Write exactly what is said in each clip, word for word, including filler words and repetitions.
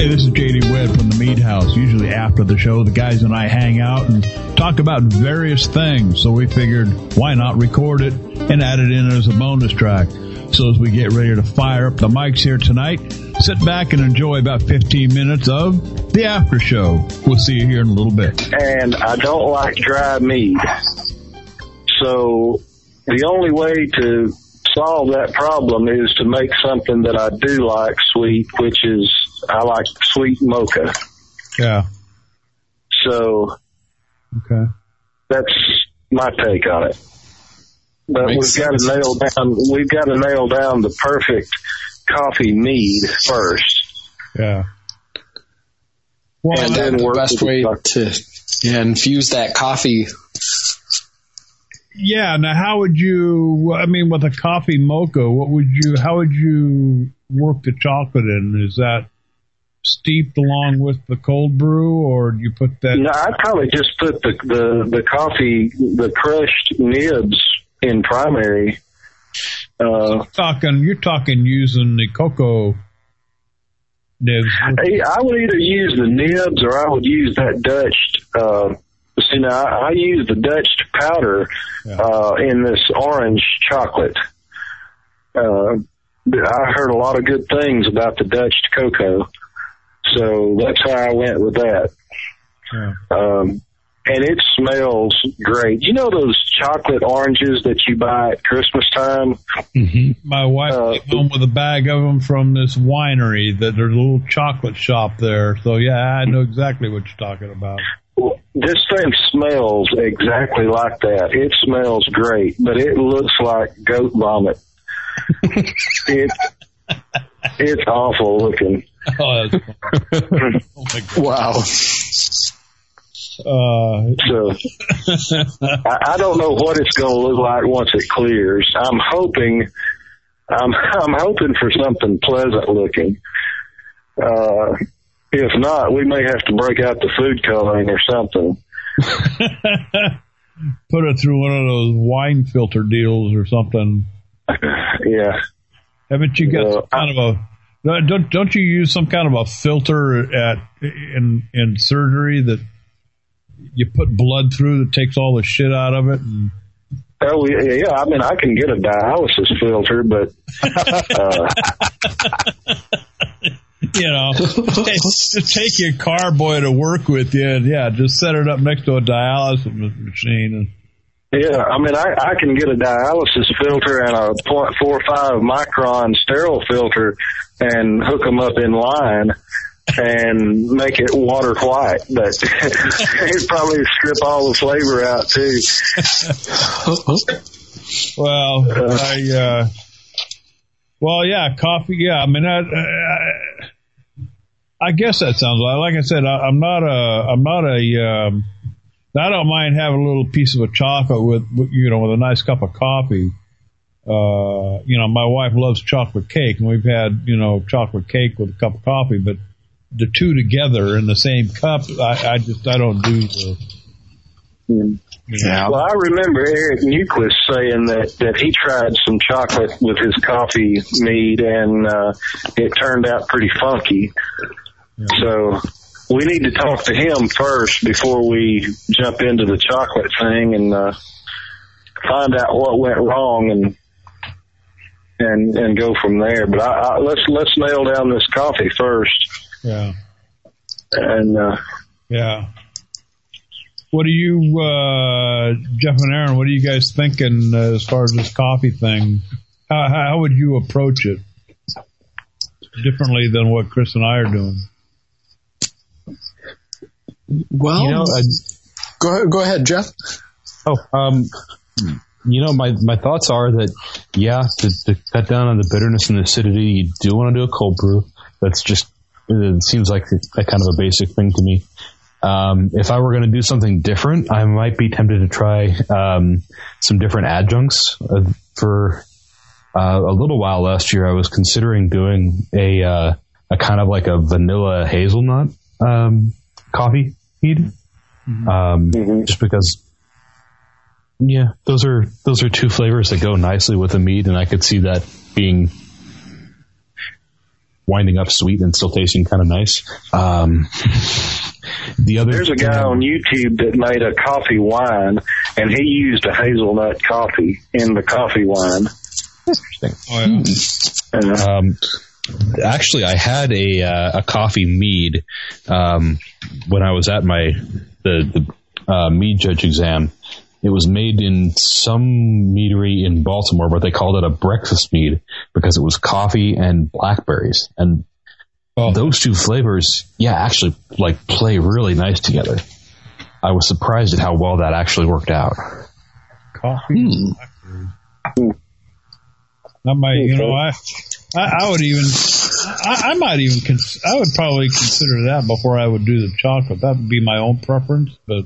Hey, this is J D Webb from the Mead House. Usually after the show, the guys and I hang out and talk about various things. So we figured, why not record it and add it in as a bonus track? So as we get ready to fire up the mics here tonight, sit back and enjoy about fifteen minutes of the after show. We'll see you here in a little bit. And I don't like dry mead. So the only way to solve that problem is to make something that I do like sweet, which is I like sweet mocha. Yeah. So okay, that's my take on it. But Makes we've got to nail down. We've got to nail down the perfect coffee mead first. Yeah. Well, and then the best way to yeah, infuse that coffee. Yeah. Now, how would you? I mean, with a coffee mocha, what would you? How would you work the chocolate in? Is that steeped along with the cold brew, or do you put that? No, I'd probably just put the the, the coffee, the crushed nibs in primary. Uh, you're talking, you're talking using the cocoa nibs. I would either use the nibs or I would use that Dutch. Uh, see, now I, I use the Dutch powder yeah. uh, in this orange chocolate. Uh, I heard a lot of good things about the Dutch cocoa. So that's how I went with that. Yeah. Um, and it smells great. You know those chocolate oranges that you buy at Christmas time? Mm-hmm. My wife uh, came home with a bag of them from this winery, that there's a little chocolate shop there. So, yeah, I know exactly what you're talking about. This thing smells exactly like that. It smells great, but it looks like goat vomit. it, it's awful looking. Oh, that's funny. Oh my God. Wow. Uh, so I, I don't know what it's going to look like once it clears. I'm hoping, I'm I'm hoping for something pleasant looking. Uh, if not, we may have to break out the food coloring or something. Put it through one of those wine filter deals or something. Yeah. Haven't you got uh, some kind of a? Don't don't you use some kind of a filter at in in surgery that you put blood through that takes all the shit out of it? And... Oh yeah, I mean I can get a dialysis filter, but uh... you know, just take your carboy to work with you, and yeah, just set it up next to a dialysis machine. And... Yeah, I mean I, I can get a dialysis filter and a point four five micron sterile filter and hook them up in line and make it water white, but it'd probably strip all the flavor out too. Well, uh, I, uh, well, yeah, coffee. Yeah, I mean, I, I, I guess that sounds like. Like I said, I, I'm not a, I'm not a. Um, I don't mind having a little piece of a chocolate with, you know, with a nice cup of coffee. Uh, you know, my wife loves chocolate cake, and we've had, you know, chocolate cake with a cup of coffee, but the two together in the same cup, I, I just, I don't do the. You know. Yeah. Well, I remember Eric Newquist saying that, that he tried some chocolate with his coffee mead, and uh, it turned out pretty funky. Yeah. So we need to talk to him first before we jump into the chocolate thing and uh, find out what went wrong and and and go from there. But I, I, let's let's nail down this coffee first. Yeah. And uh, yeah. What are you, uh, Jeff and Aaron? What are you guys thinking uh, as far as this coffee thing? How, how would you approach it differently than what Chris and I are doing? Well, you know, uh, go go ahead, Jeff. Oh, um, you know, my my thoughts are that yeah, to, to cut down on the bitterness and acidity, you do want to do a cold brew. That's just it seems like a kind of a basic thing to me. Um, if I were going to do something different, I might be tempted to try um, some different adjuncts. Uh, for uh, a little while last year, I was considering doing a uh, a kind of like a vanilla hazelnut um, coffee mead, mm-hmm. Um, mm-hmm. just because. Yeah, those are those are two flavors that go nicely with a mead, and I could see that being winding up sweet and still tasting kind of nice. Um, the other There's a guy on YouTube that made a coffee wine, and he used a hazelnut coffee in the coffee wine. Interesting. Oh, yeah. Uh, Um, actually, I had a uh, a coffee mead um, when I was at my the, the uh, mead judge exam. It was made in some meadery in Baltimore, but they called it a breakfast mead because it was coffee and blackberries. And oh. those two flavors, yeah, actually like play really nice together. I was surprised at how well that actually worked out. Coffee and blackberries. I might, you know, I, I, I would even, I, I might even, cons- I would probably consider that before I would do the chocolate. That would be my own preference, but.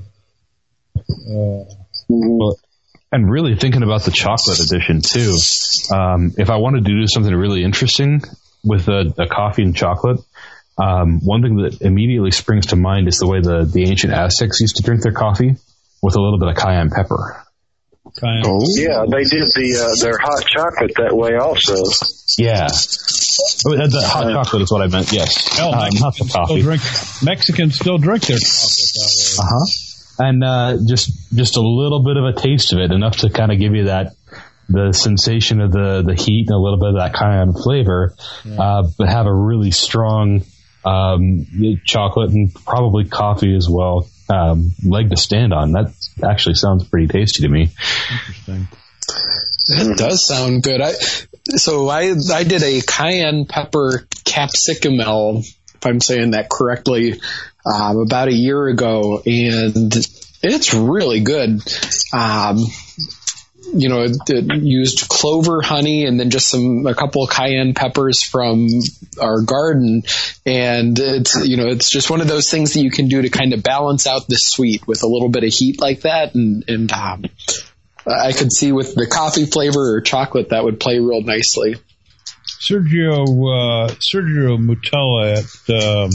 Uh, well, and really thinking about the chocolate edition too. Um, if I wanted to do something really interesting with a, a coffee and chocolate, um, one thing that immediately springs to mind is the way the, the ancient Aztecs used to drink their coffee with a little bit of cayenne pepper. Cayenne. Oh. Yeah, they did the uh, their hot chocolate that way also. Yeah. Oh, the, the hot uh, chocolate is what I meant, yes. Hell, um, not the coffee. Still drink, Mexicans still drink their chocolate that way. Uh-huh. And uh, just just a little bit of a taste of it, enough to kind of give you that the sensation of the, the heat and a little bit of that cayenne flavor, yeah. uh, but have a really strong um, chocolate and probably coffee as well um, leg to stand on. That actually sounds pretty tasty to me. Interesting. It does sound good. I so I I did a cayenne pepper capsicum ale, if I'm saying that correctly, um, about a year ago, and it's really good. Um, you know, it, it used clover, honey, and then just some a couple of cayenne peppers from our garden, and it's you know it's just one of those things that you can do to kind of balance out the sweet with a little bit of heat like that, and and um, I could see with the coffee flavor or chocolate that would play real nicely. Sergio uh, Sergio Mutella at um,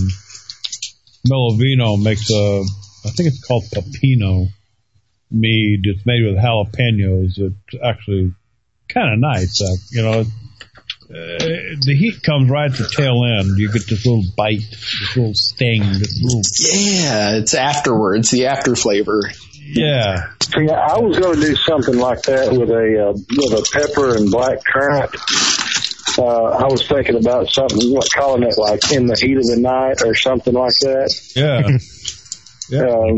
Melovino makes a, I think it's called Pepino mead. It's made with jalapenos. It's actually kind of nice. Uh, you know, uh, the heat comes right at the tail end. You get this little bite, this little sting, this little. Yeah, it's afterwards, the after flavor. Yeah. See, I was going to do something like that with a uh, with a pepper and black currant. Uh, I was thinking about something, what, calling it like in the heat of the night or something like that. Yeah. Yeah. Um,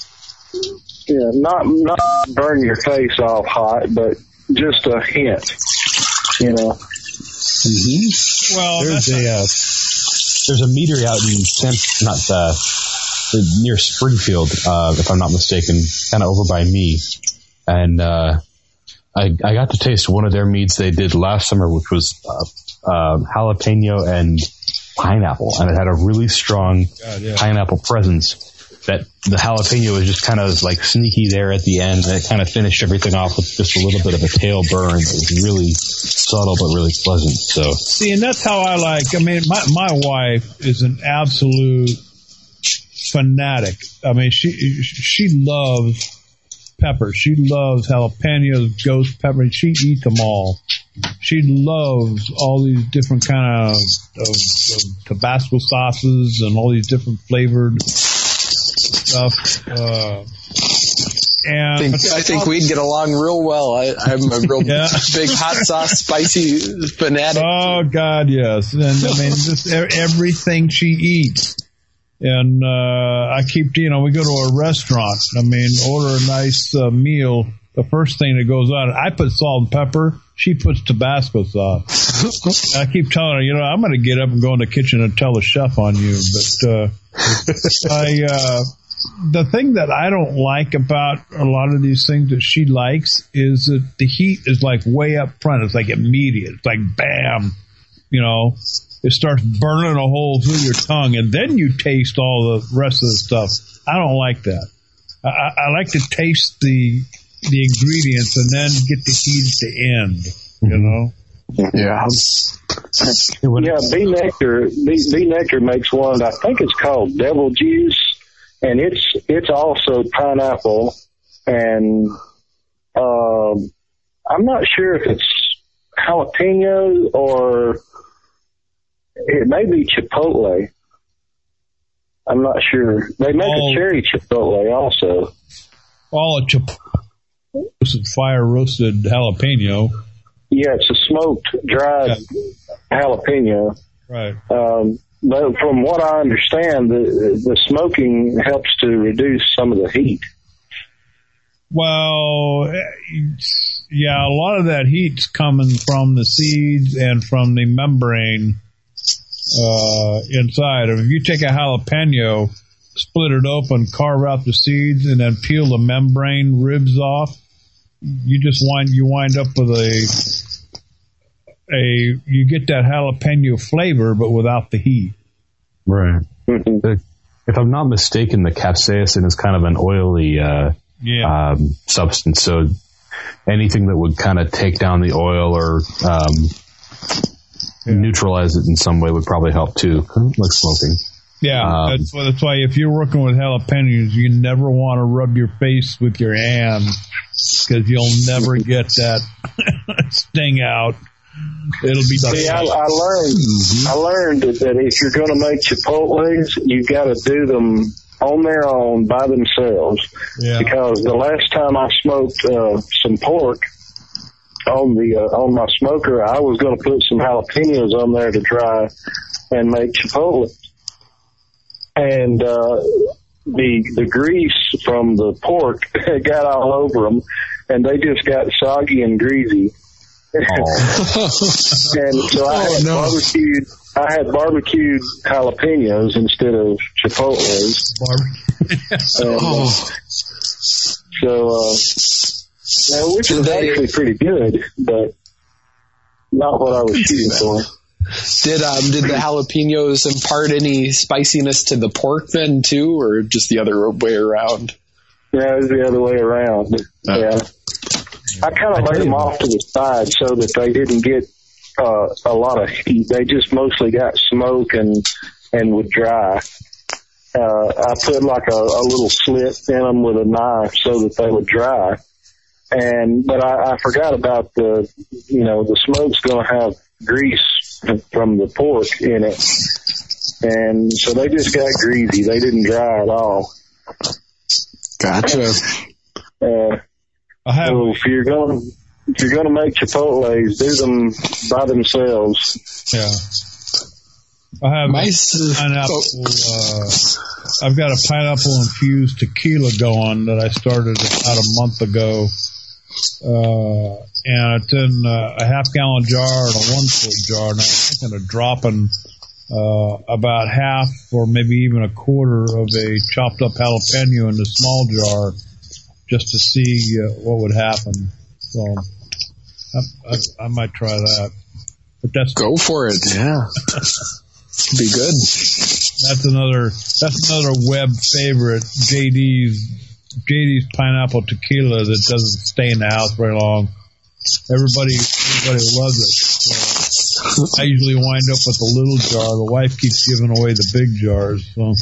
yeah, not not burn your face off hot, but just a hint, you know. Mm-hmm. Well, there's a uh, there's a meadery out in San, not uh, near Springfield, uh, if I'm not mistaken, kind of over by me, and uh, I I got to taste one of their meads they did last summer, which was uh, uh, jalapeno and pineapple, and it had a really strong God, yeah. pineapple presence. That the jalapeno was just kind of like sneaky there at the end, and it kind of finished everything off with just a little bit of a tail burn. It was really subtle but really pleasant. So see, and that's how I like. I mean, my my wife is an absolute fanatic. I mean, she she loves peppers. She loves jalapenos, ghost peppers. She eats them all. She loves all these different kind of, of, of Tabasco sauces and all these different flavored stuff. Uh, and I think, I think we'd get along real well. I, I'm a real yeah. big hot sauce, spicy fanatic. Oh God, yes. And I mean, just everything she eats. And uh, I keep, you know, we go to a restaurant. I mean, order a nice uh, meal. The first thing that goes on, I put salt and pepper. She puts Tabasco sauce. I keep telling her, you know, I'm going to get up and go in the kitchen and tell the chef on you. But uh, I, uh, the thing that I don't like about a lot of these things that she likes is that the heat is like way up front. It's like immediate. It's like bam, you know. It starts burning a hole through your tongue, and then you taste all the rest of the stuff. I don't like that. I, I like to taste the the ingredients and then get the heat at the end. You know? Yeah. Yeah. Bee Nectar. Bee, Bee Nectar makes one. I think it's called Devil Juice, and it's it's also pineapple, and uh, I'm not sure if it's jalapeno or. It may be Chipotle. I'm not sure. They make all, a cherry Chipotle also. All a Chipotle. Fire roasted jalapeno. Yeah, it's a smoked, dried yeah. jalapeno. Right. Um, but from what I understand, the the smoking helps to reduce some of the heat. Well, yeah, a lot of that heat's coming from the seeds and from the membrane uh, inside. If you take a jalapeno, split it open, carve out the seeds, and then peel the membrane ribs off, you just wind you wind up with a a you get that jalapeno flavor, but without the heat. Right. Mm-hmm. If I'm not mistaken, the capsaicin is kind of an oily uh, yeah. um, substance, so anything that would kind of take down the oil or um, yeah. neutralize it in some way would probably help too, like smoking. Yeah, um, that's, why, that's why if you're working with jalapenos, you never want to rub your face with your hand because you'll never get that sting out. It'll be. See, I, I learned. Mm-hmm. I learned that, that if you're going to make Chipotles, you've got to do them on their own by themselves. Yeah. Because the last time I smoked uh, some pork on the uh, on my smoker, I was going to put some jalapenos on there to dry and make Chipotle. And uh, the the grease from the pork got all over them, and they just got soggy and greasy. Oh. And so I had oh, no. barbecued. I had barbecued jalapenos instead of Chipotles. and, oh. uh, so, uh, yeah, which was actually pretty good, but not what I was shooting for. Did um did the jalapenos impart any spiciness to the pork then too, or just the other way around? Yeah, it was the other way around. Uh, yeah, I kind of laid them off to the side so that they didn't get uh, a lot of heat. They just mostly got smoke and and would dry. Uh, I put like a, a little slit in them with a knife so that they would dry. And but I, I forgot about the you know the smoke's going to have grease from the pork in it, and so they just got greasy. They didn't dry at all. Gotcha. Uh, I have, so if you're going if you're going to make Chipotles, do them by themselves. Yeah. I have My, pineapple. Uh, I've got a pineapple infused tequila going that I started about a month ago. Uh, and it's in uh, a half gallon jar and a one quart jar, and I'm thinking of dropping uh, about half or maybe even a quarter of a chopped up jalapeno in the small jar just to see uh, what would happen. So I, I, I might try that. But that's go for it, yeah. Be good. That's another. That's another web favorite. J D's J D's pineapple tequila that doesn't stay in the house very long. Everybody, everybody loves it. So I usually wind up with the little jar. The wife keeps giving away the big jars. So.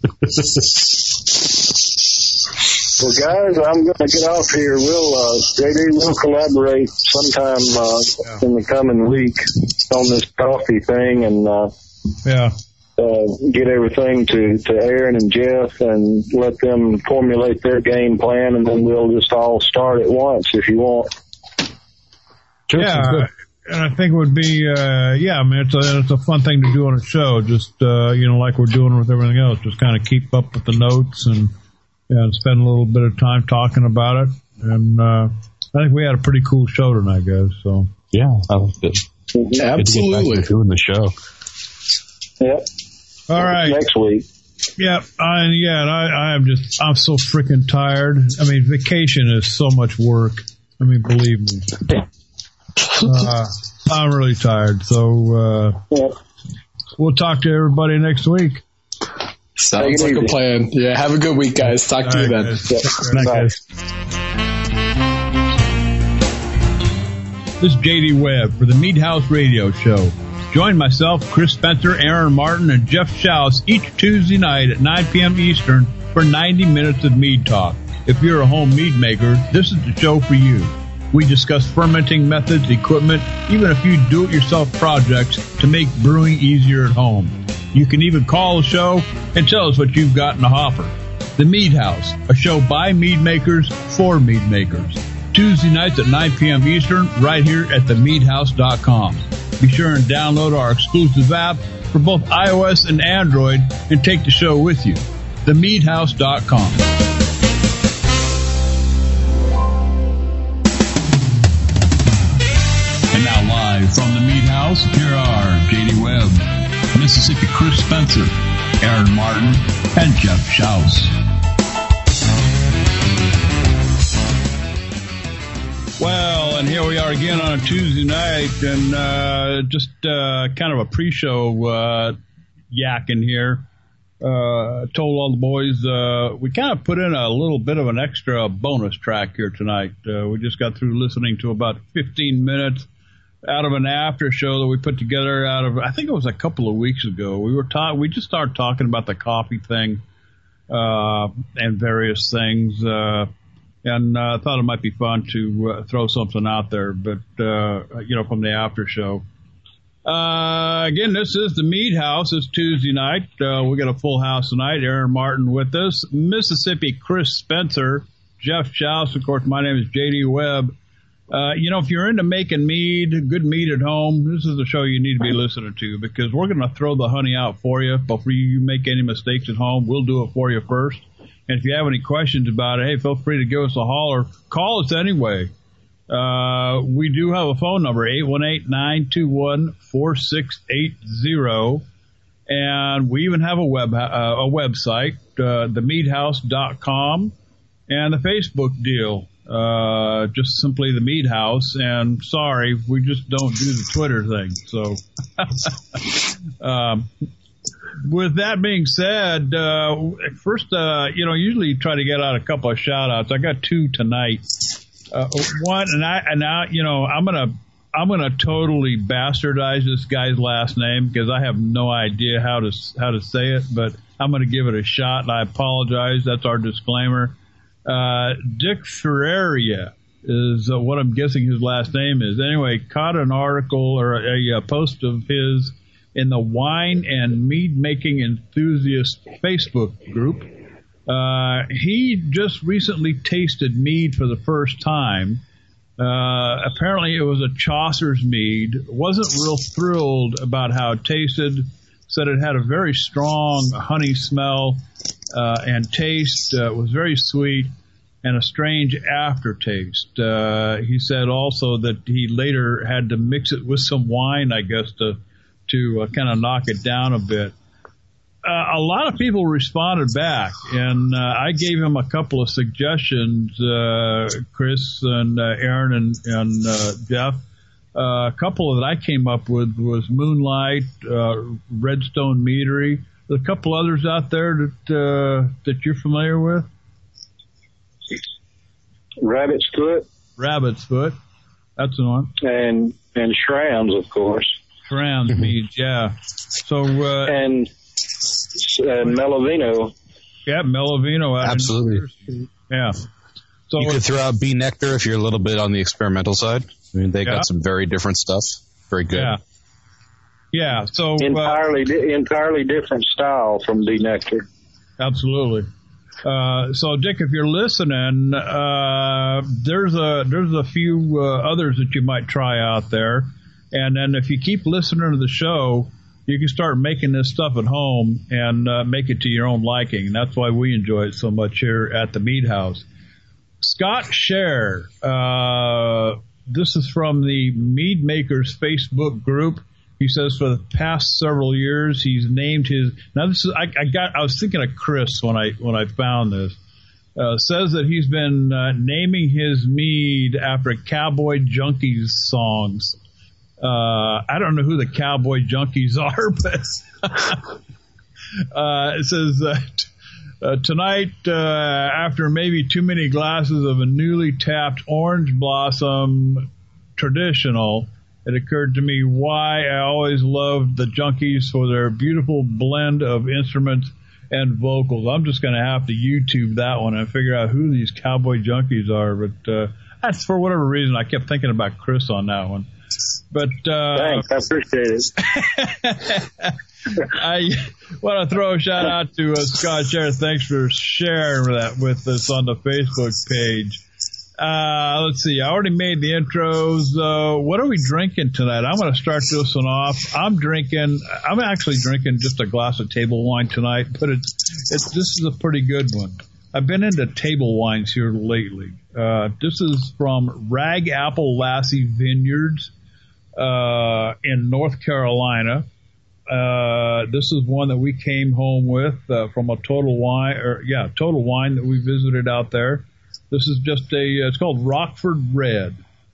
Well, guys, I'm going to get off here. We'll uh, J D will collaborate sometime uh, yeah. in the coming week on this coffee thing, and uh, yeah. Uh, get everything to, to Aaron and Jeff and let them formulate their game plan, and then we'll just all start at once if you want. Sure, yeah, and I think it would be, uh, yeah, I mean, it's a, it's a fun thing to do on a show, just, uh, you know, like we're doing with everything else, just kind of keep up with the notes and, and spend a little bit of time talking about it. And uh, I think we had a pretty cool show tonight, guys. So yeah, that was good. Mm-hmm. Absolutely. Good doing the show. Yep. All right. Next week. Yeah, I, yeah, and I, I am just, I'm so freaking tired. I mean, vacation is so much work. I mean, believe me. Uh, I'm really tired. So, uh, yeah. we'll talk to everybody next week. Sounds like a plan. Yeah, have a good week, guys. Talk All to right, you then. Guys. Yeah. Good night, guys. This is J D Webb for the Mead House Radio Show. Join myself, Chris Spencer, Aaron Martin, and Jeff Schaus each Tuesday night at nine p.m. Eastern for ninety minutes of mead talk. If you're a home mead maker, this is the show for you. We discuss fermenting methods, equipment, even a few do-it-yourself projects to make brewing easier at home. You can even call the show and tell us what you've got in the hopper. The Mead House, a show by mead makers for mead makers. Tuesday nights at nine p.m. Eastern, right here at the mead house dot com. Be sure and download our exclusive app for both iOS and Android and take the show with you. the mead house dot com. And now live from the Mead House, here are J D Webb, Mississippi Chris Spencer, Aaron Martin, and Jeff Schaus. Well, and here we are again on a Tuesday night, and uh, just uh, kind of a pre-show uh, yakking here. Uh, told all the boys uh, we kind of put in a little bit of an extra bonus track here tonight. Uh, we just got through listening to about fifteen minutes out of an after show that we put together out of, I think it was a couple of weeks ago. We were talking, we just started talking about the coffee thing uh, and various things. Uh, And I uh, thought it might be fun to uh, throw something out there, but, uh, you know, from the after show. Uh, again, this is the Mead House. It's Tuesday night. Uh, we got a full house tonight. Aaron Martin with us. Mississippi Chris Spencer. Jeff Schaus. Of course, my name is J D Webb. Uh, you know, if you're into making mead, good mead at home, this is the show you need to be listening to, because we're going to throw the honey out for you before you make any mistakes at home. We'll do it for you first. And if you have any questions about it, hey, feel free to give us a holler. Call us anyway. Uh, we do have a phone number, eight one eight, nine two one, four six eight zero. And we even have a web uh, a website, uh, the mead house dot com, and the Facebook deal, uh, just simply the Mead House. And sorry, we just don't do the Twitter thing. So, um, with that being said, uh, first, uh, you know, usually try to get out a couple of shout outs. I got two tonight. Uh, one, and I, and now, you know, I'm going to, I'm going to totally bastardize this guy's last name because I have no idea how to, how to say it, but I'm going to give it a shot, and I apologize. That's our disclaimer. Uh, Dick Ferreria is uh, what I'm guessing his last name is. Anyway, caught an article or a, a post of his in the Wine and Mead Making Enthusiast Facebook group. Uh, he just recently tasted mead for the first time. Uh, apparently it was a Chaucer's mead. Wasn't real thrilled about how it tasted. Said it had a very strong honey smell uh, and taste. Uh, it was very sweet and a strange aftertaste. Uh, he said also that he later had to mix it with some wine, I guess, to to uh, kind of knock it down a bit. Uh, a lot of people responded back, and uh, I gave him a couple of suggestions, uh, Chris and uh, Aaron and, and uh, Jeff. Uh, a couple that I came up with was Moonlight, uh, Redstone Meadery. There's a couple others out there that uh, that you're familiar with. Rabbit's Foot. Rabbit's Foot. That's the one. And and Shram's, of course. Shram's meads, yeah. So uh, and uh, Melovino. Yeah, Melovino. Absolutely. Yeah. So you could throw out Bee Nectar if you're a little bit on the experimental side. I mean, they yeah. got some very different stuff. Very good. Yeah. Yeah. So entirely, uh, di- entirely different style from Bee Nectar. Absolutely. Uh, so Dick, if you're listening, uh, there's a there's a few uh, others that you might try out there. And then if you keep listening to the show, you can start making this stuff at home and uh, make it to your own liking. And that's why we enjoy it so much here at the Mead House. Scott Scher, uh, this is from the Mead Makers Facebook group. He says for the past several years he's named his. Now this is I, I got I was thinking of Chris when I when I found this. Uh, says that he's been uh, naming his mead after Cowboy Junkies songs. Uh, I don't know who the Cowboy Junkies are, but uh, it says that uh, tonight, uh, after maybe too many glasses of a newly tapped Orange Blossom traditional, it occurred to me why I always loved the Junkies for their beautiful blend of instruments and vocals. I'm just going to have to YouTube that one and figure out who these Cowboy Junkies are, but uh, That's for whatever reason. I kept thinking about Chris on that one. But uh, thanks, I appreciate it. I want to throw a shout out to uh, Scott Share. Thanks for sharing that with us on the Facebook page. Uh, let's see. I already made the intros. Uh, what are we drinking tonight? I'm going to start this one off. I'm drinking. I'm actually drinking just a glass of table wine tonight, but it's it's this is a pretty good one. I've been into table wines here lately. Uh, this is from Rag Apple Lassie Vineyards uh, in North Carolina. Uh, this is one that we came home with uh, from a Total Wine, or yeah, Total Wine that we visited out there. This is just a, it's called Rockford Red.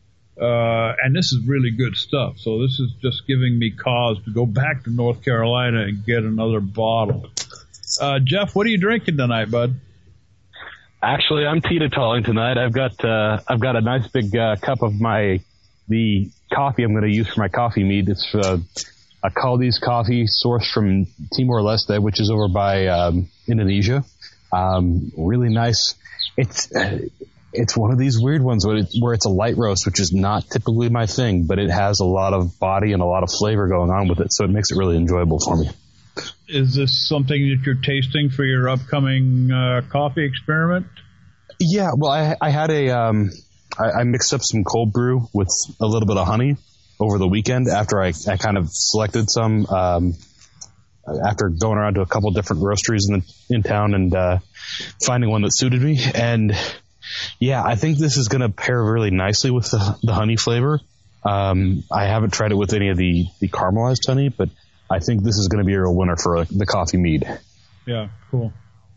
Uh, and this is really good stuff. So this is just giving me cause to go back to North Carolina and get another bottle. Uh, Jeff, what are you drinking tonight, bud? Actually, I'm teetotaling tonight. I've got, uh, I've got a nice big, uh, cup of my, the coffee I'm going to use for my coffee mead. It's, uh, a Caldi's coffee sourced from Timor-Leste, which is over by, um, Indonesia. Um, really nice. It's uh, it's one of these weird ones where, it, where it's a light roast, which is not typically my thing, but it has a lot of body and a lot of flavor going on with it, so it makes it really enjoyable for me. Is this something that you're tasting for your upcoming uh, coffee experiment? Yeah, well, I, I had a um, I, I mixed up some cold brew with a little bit of honey over the weekend after I, I kind of selected some. Um, after going around to a couple different roasteries in the, in town and uh, finding one that suited me. And yeah, I think this is going to pair really nicely with the, the honey flavor. Um, I haven't tried it with any of the, the caramelized honey, but I think this is going to be a real winner for uh, the coffee mead. Yeah, cool.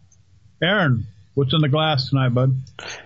Aaron, what's in the glass tonight, bud?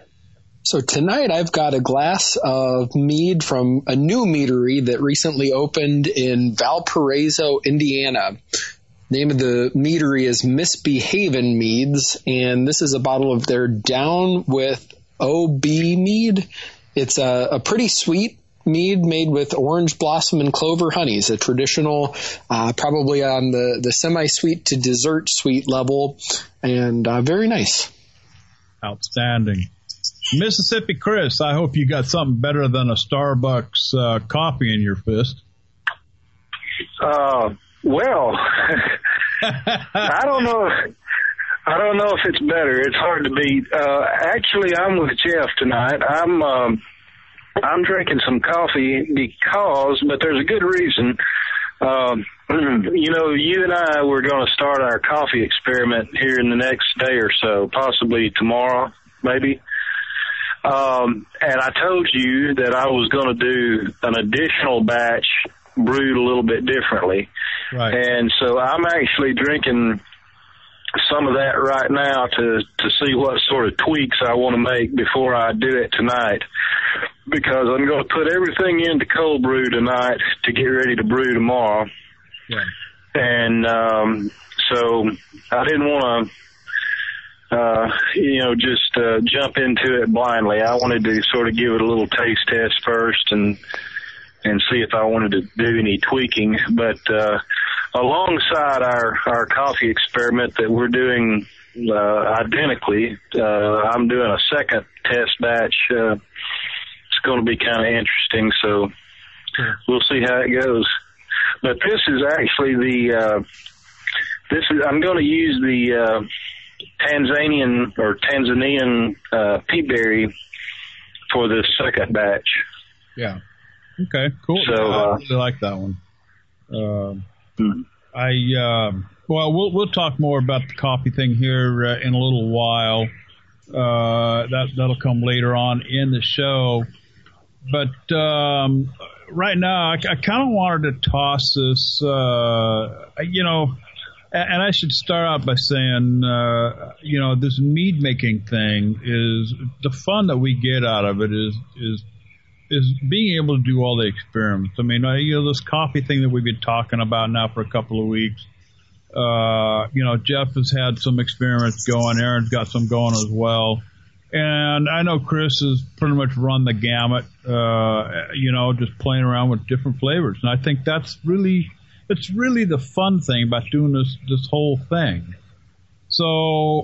So tonight I've got a glass of mead from a new meadery that recently opened in Valparaiso, Indiana. Name of the meadery is Misbehavin' Meads, and this is a bottle of their Down with O B mead. It's a, a pretty sweet mead made with orange blossom and clover honeys, a traditional, uh, probably on the, the semi-sweet to dessert sweet level, and uh, very nice. Outstanding. Mississippi Chris, I hope you got something better than a Starbucks uh, coffee in your fist. Uh, well, I don't know. I don't know if it's better. It's hard to beat. Uh, actually, I'm with Jeff tonight. I'm um, I'm drinking some coffee because, but there's a good reason. Um, you know, you and I were going to start our coffee experiment here in the next day or so, possibly tomorrow, maybe. Um, and I told you that I was going to do an additional batch brewed a little bit differently. Right. And so I'm actually drinking some of that right now to, to see what sort of tweaks I want to make before I do it tonight. Because I'm going to put everything into cold brew tonight to get ready to brew tomorrow. Yeah. And, um, so I didn't want to, Uh, you know, just uh, jump into it blindly. I wanted to sort of give it a little taste test first and and see if I wanted to do any tweaking. But uh, alongside our, our coffee experiment that we're doing uh, identically, uh, I'm doing a second test batch. Uh, it's going to be kind of interesting, so we'll see how it goes. But this is actually the uh, this is I'm going to use the uh, Tanzanian or Tanzanian uh, peatberry for the second batch. Yeah. Okay. Cool. So yeah, I uh, really like that one. Uh, hmm. I uh, well, we'll we'll talk more about the coffee thing here uh, in a little while. Uh, that that'll come later on in the show. But um, right now, I, I kind of wanted to toss this. Uh, you know. And I should start out by saying, uh, you know, this mead making thing is the fun that we get out of it is is is being able to do all the experiments. I mean, you know, this coffee thing that we've been talking about now for a couple of weeks. Uh, you know, Jeff has had some experiments going. Aaron's got some going as well. And I know Chris has pretty much run the gamut, uh, you know, just playing around with different flavors. And I think that's really... It's really the fun thing about doing this this whole thing. So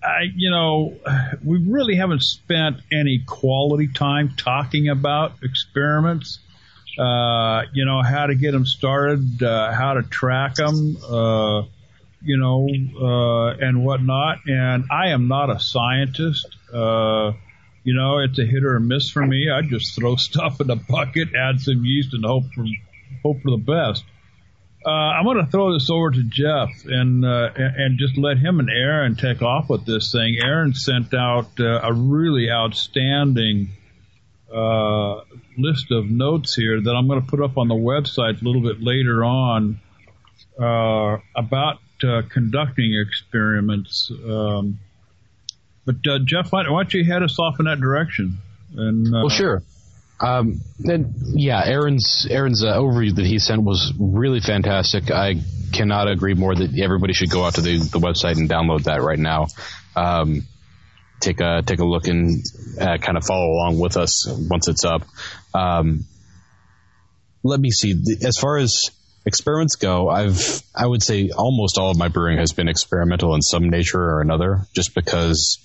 I, you know, we really haven't spent any quality time talking about experiments. Uh, you know, how to get them started, uh, how to track them, uh, you know, uh, and whatnot. And I am not a scientist. Uh, you know, it's a hit or a miss for me. I just throw stuff in a bucket, add some yeast, and hope for hope for the best. Uh, I'm going to throw this over to Jeff and uh, and just let him and Aaron take off with this thing. Aaron sent out uh, a really outstanding uh, list of notes here that I'm going to put up on the website a little bit later on uh, about uh, conducting experiments. Um, but uh, Jeff, why, why don't you head us off in that direction? And, uh, well, sure. Um, and yeah, Aaron's Aaron's uh, overview that he sent was really fantastic. I cannot agree more that everybody should go out to the, the website and download that right now. Um, take a take a look and uh, kind of follow along with us once it's up. Um, let me see. As far as experiments go, I've I would say almost all of my brewing has been experimental in some nature or another, just because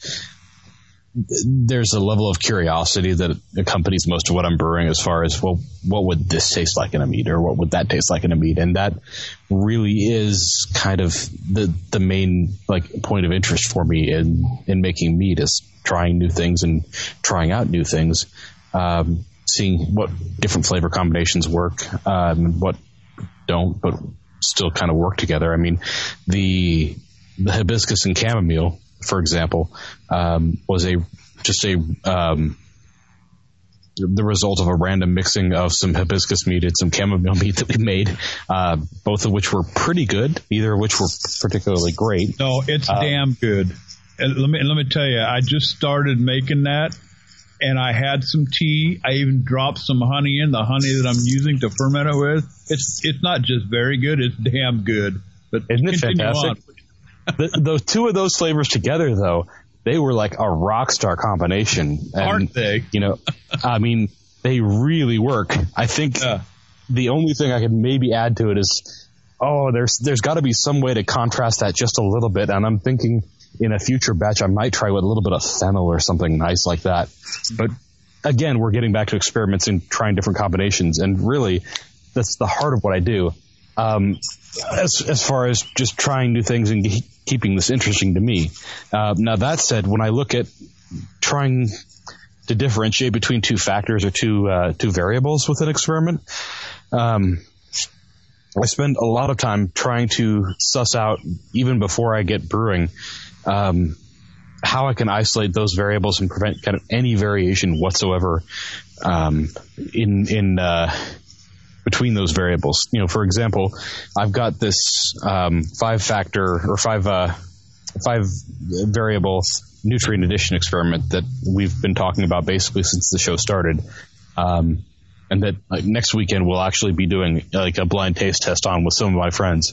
there's a level of curiosity that accompanies most of what I'm brewing as far as, well, what would this taste like in a mead, or what would that taste like in a mead? And that really is kind of the the main like point of interest for me in, in making mead, is trying new things and trying out new things, um, seeing what different flavor combinations work, um, what don't, but still kind of work together. I mean, the the hibiscus and chamomile, for example, um, was a just a um, the result of a random mixing of some hibiscus mead and some chamomile mead that we made, uh, both of which were pretty good, neither of which were particularly great. No, it's uh, damn good. And let me let me tell you, I just started making that, and I had some tea. I even dropped some honey in, the honey that I'm using to ferment it with. It's it's not just very good; it's damn good. But isn't it fantastic? On. the, those two of those flavors together, though, they were like a rock star combination. And, aren't they? You know, I mean, they really work. I think yeah. the only thing I could maybe add to it is, oh, there's there's got to be some way to contrast that just a little bit. And I'm thinking in a future batch, I might try with a little bit of fennel or something nice like that. But again, we're getting back to experiments and trying different combinations. And really, that's the heart of what I do. Um, as as far as just trying new things and ge- keeping this interesting to me. Uh, now, that said, when I look at trying to differentiate between two factors or two uh, two variables with an experiment, um, I spend a lot of time trying to suss out, even before I get brewing, um, how I can isolate those variables and prevent kind of any variation whatsoever um, in in uh, between those variables. You know, for example, I've got this um, five factor or five uh, five variable nutrient addition experiment that we've been talking about basically since the show started, um, and that like, next weekend we'll actually be doing like a blind taste test on with some of my friends.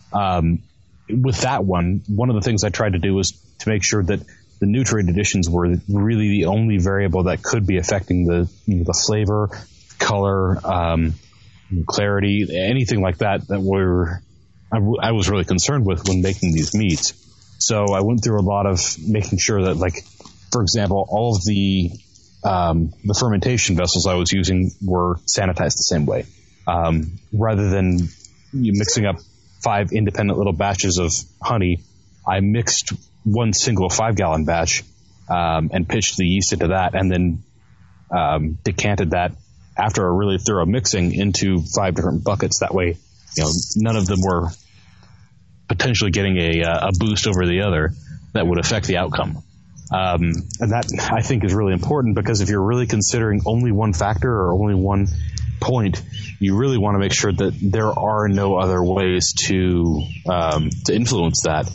Um, with that one, one of the things I tried to do was to make sure that the nutrient additions were really the only variable that could be affecting the you know, the flavor, color, um, clarity, anything like that that were I, w- I was really concerned with when making these meads. So I went through a lot of making sure that, like, for example, all of the um, the fermentation vessels I was using were sanitized the same way, um, rather than you mixing up five independent little batches of honey. I mixed one single five gallon batch um, and pitched the yeast into that, and then um, decanted that after a really thorough mixing into five different buckets. That way, you know, none of them were potentially getting a, a boost over the other that would affect the outcome. Um, and that, I think, is really important, because if you're really considering only one factor or only one point, you really want to make sure that there are no other ways to um, to influence that.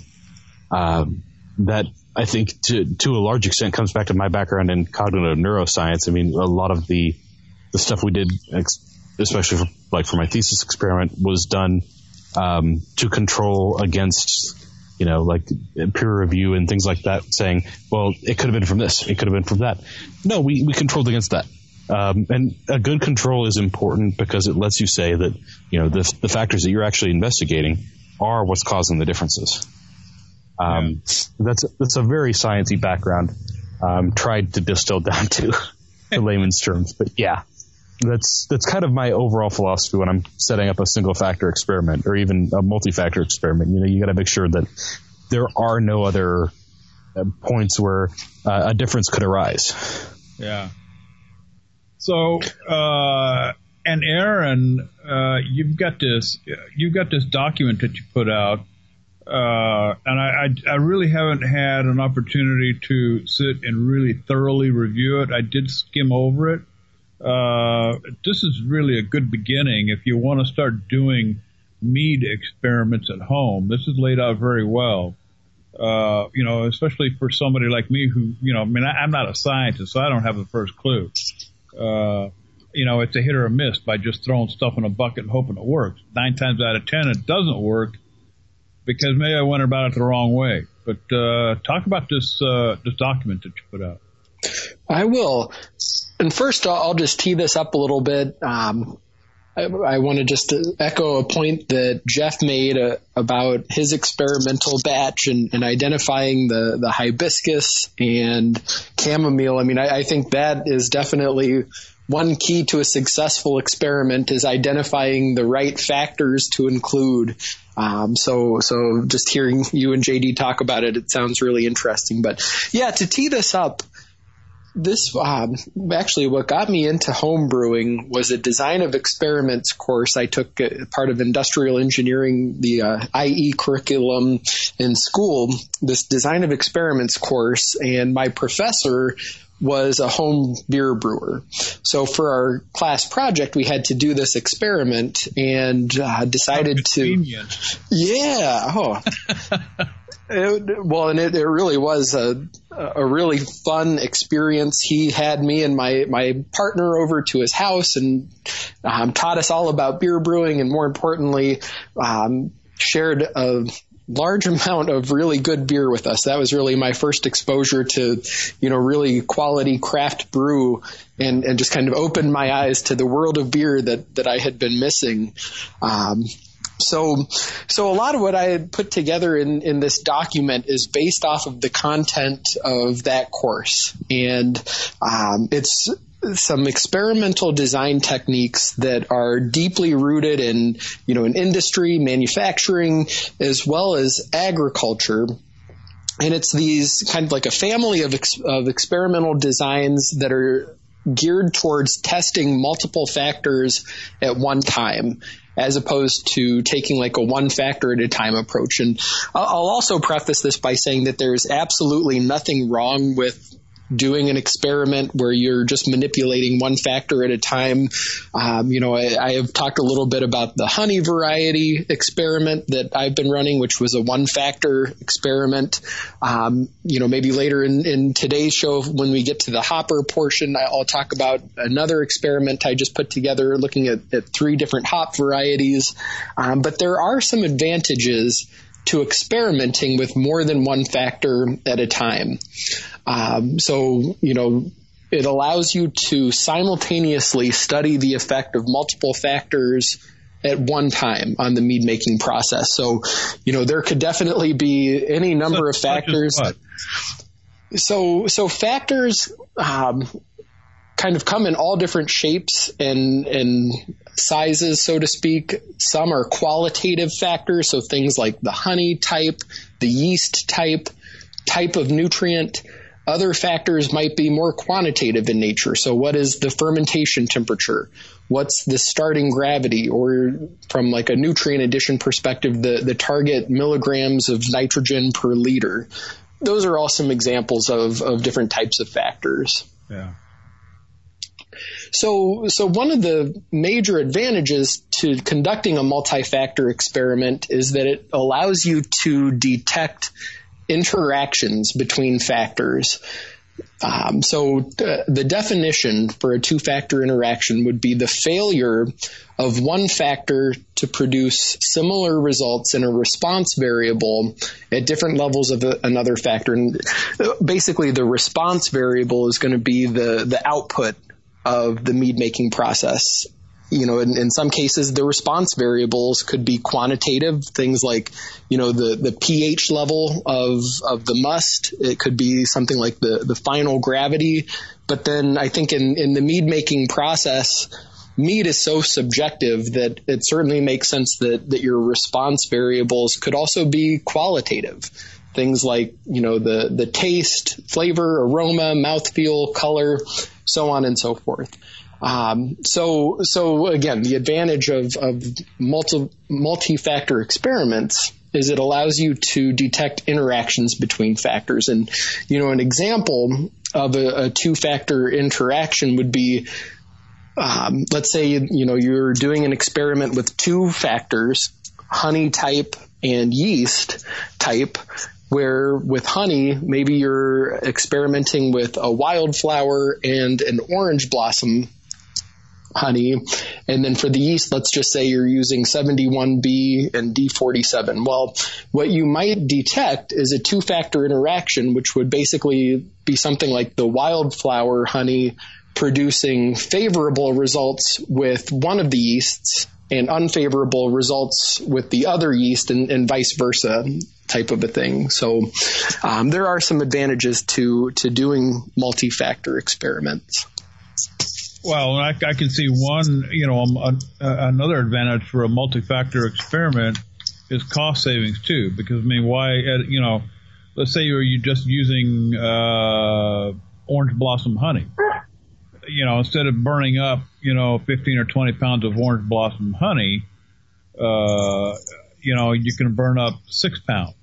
Um, that, I think, to to a large extent comes back to my background in cognitive neuroscience. I mean, a lot of the the stuff we did, especially for, like for my thesis experiment, was done um, to control against, you know, like peer review and things like that, saying, well, it could have been from this, it could have been from that. No, we, we controlled against that. Um, and a good control is important because it lets you say that, you know, the, the factors that you're actually investigating are what's causing the differences. Um, yeah. That's that's a very sciencey background. Um, tried to distill down to the layman's terms, but yeah, that's that's kind of my overall philosophy when I'm setting up a single factor experiment or even a multi-factor experiment. You know, you got to make sure that there are no other uh, points where uh, a difference could arise. Yeah. So, uh, and Aaron, uh, you've got this you've got this document that you put out. Uh, and I, I, I really haven't had an opportunity to sit and really thoroughly review it. I did skim over it. Uh, this is really a good beginning if you want to start doing mead experiments at home. This is laid out very well. Uh, you know, especially for somebody like me who, you know, I mean, I, I'm not a scientist, so I don't have the first clue. Uh, you know, it's a hit or a miss by just throwing stuff in a bucket and hoping it works. Nine times out of ten, it doesn't work. Because maybe I went about it the wrong way. But uh, talk about this uh, this document that you put out. I will. And first, I'll just tee this up a little bit. Um, I, I want to just echo a point that Jeff made uh, about his experimental batch and, and identifying the, the hibiscus and chamomile. I mean, I, I think that is definitely one key to a successful experiment is identifying the right factors to include. Um, so, so just hearing you and J D talk about it, it sounds really interesting. But yeah, to tee this up, this um, actually what got me into home brewing was a design of experiments course. I took uh, part of industrial engineering, the uh, I E curriculum in school, this design of experiments course, and my professor was a home beer brewer. So for our class project, we had to do this experiment and uh, decided to. Yeah. Oh. it, well, and it, it really was a a really fun experience. He had me and my my partner over to his house and um, taught us all about beer brewing, and more importantly, um, shared a large amount of really good beer with us. That was really my first exposure to, you know, really quality craft brew, and, and just kind of opened my eyes to the world of beer that, that I had been missing. Um, so, so a lot of what I had put together in, in this document is based off of the content of that course. And, um, it's some experimental design techniques that are deeply rooted in, you know, in industry, manufacturing, as well as agriculture. And it's these kind of like a family of, ex- of experimental designs that are geared towards testing multiple factors at one time, as opposed to taking like a one factor at a time approach. And I'll also preface this by saying that there's absolutely nothing wrong with doing an experiment where you're just manipulating one factor at a time. Um, you know, I, I have talked a little bit about the honey variety experiment that I've been running, which was a one factor experiment. Um, you know, maybe later in, in today's show, when we get to the hopper portion, I'll talk about another experiment I just put together looking at, at three different hop varieties. Um, but there are some advantages to experimenting with more than one factor at a time. Um, so, you know, it allows you to simultaneously study the effect of multiple factors at one time on the mead making process. So, you know, there could definitely be any number so, of factors. So, so factors, um, kind of come in all different shapes and, and sizes, so to speak. Some are qualitative factors, so things like the honey type, the yeast type, type of nutrient. Other factors might be more quantitative in nature. So what is the fermentation temperature? What's the starting gravity? Or from like a nutrient addition perspective, the, the target milligrams of nitrogen per liter. Those are all some examples of, of different types of factors. Yeah. So, so one of the major advantages to conducting a multi-factor experiment is that it allows you to detect interactions between factors. Um, so uh, the definition for a two-factor interaction would be the failure of one factor to produce similar results in a response variable at different levels of a, another factor. And basically, the response variable is going to be the, the output of the mead making process. you know, in, in some cases, the response variables could be quantitative, things like, you know, the, the pH level of, of the must. It could be something like the, the final gravity. But then I think in, in the mead making process, mead is so subjective that it certainly makes sense that, that your response variables could also be qualitative. Things like, you know, the, the taste, flavor, aroma, mouthfeel, color, so on and so forth. Um, so, so again, the advantage of, of multi, multi-factor experiments is it allows you to detect interactions between factors. And, you know, an example of a, a two-factor interaction would be, um, let's say, you know, you're doing an experiment with two factors, honey type and yeast type, where with honey, maybe you're experimenting with a wildflower and an orange blossom honey. And then for the yeast, let's just say you're using seventy-one B and D forty-seven. Well, what you might detect is a two-factor interaction, which would basically be something like the wildflower honey producing favorable results with one of the yeasts and unfavorable results with the other yeast, and, and vice versa type of a thing. So um, there are some advantages to, to doing multi-factor experiments. Well, I, I can see one, you know, um, uh, another advantage for a multi-factor experiment is cost savings too. Because I mean, why, uh, you know, let's say you're you just using uh, orange blossom honey. You know, instead of burning up, you know, fifteen or twenty pounds of orange blossom honey, uh, you know, you can burn up six pounds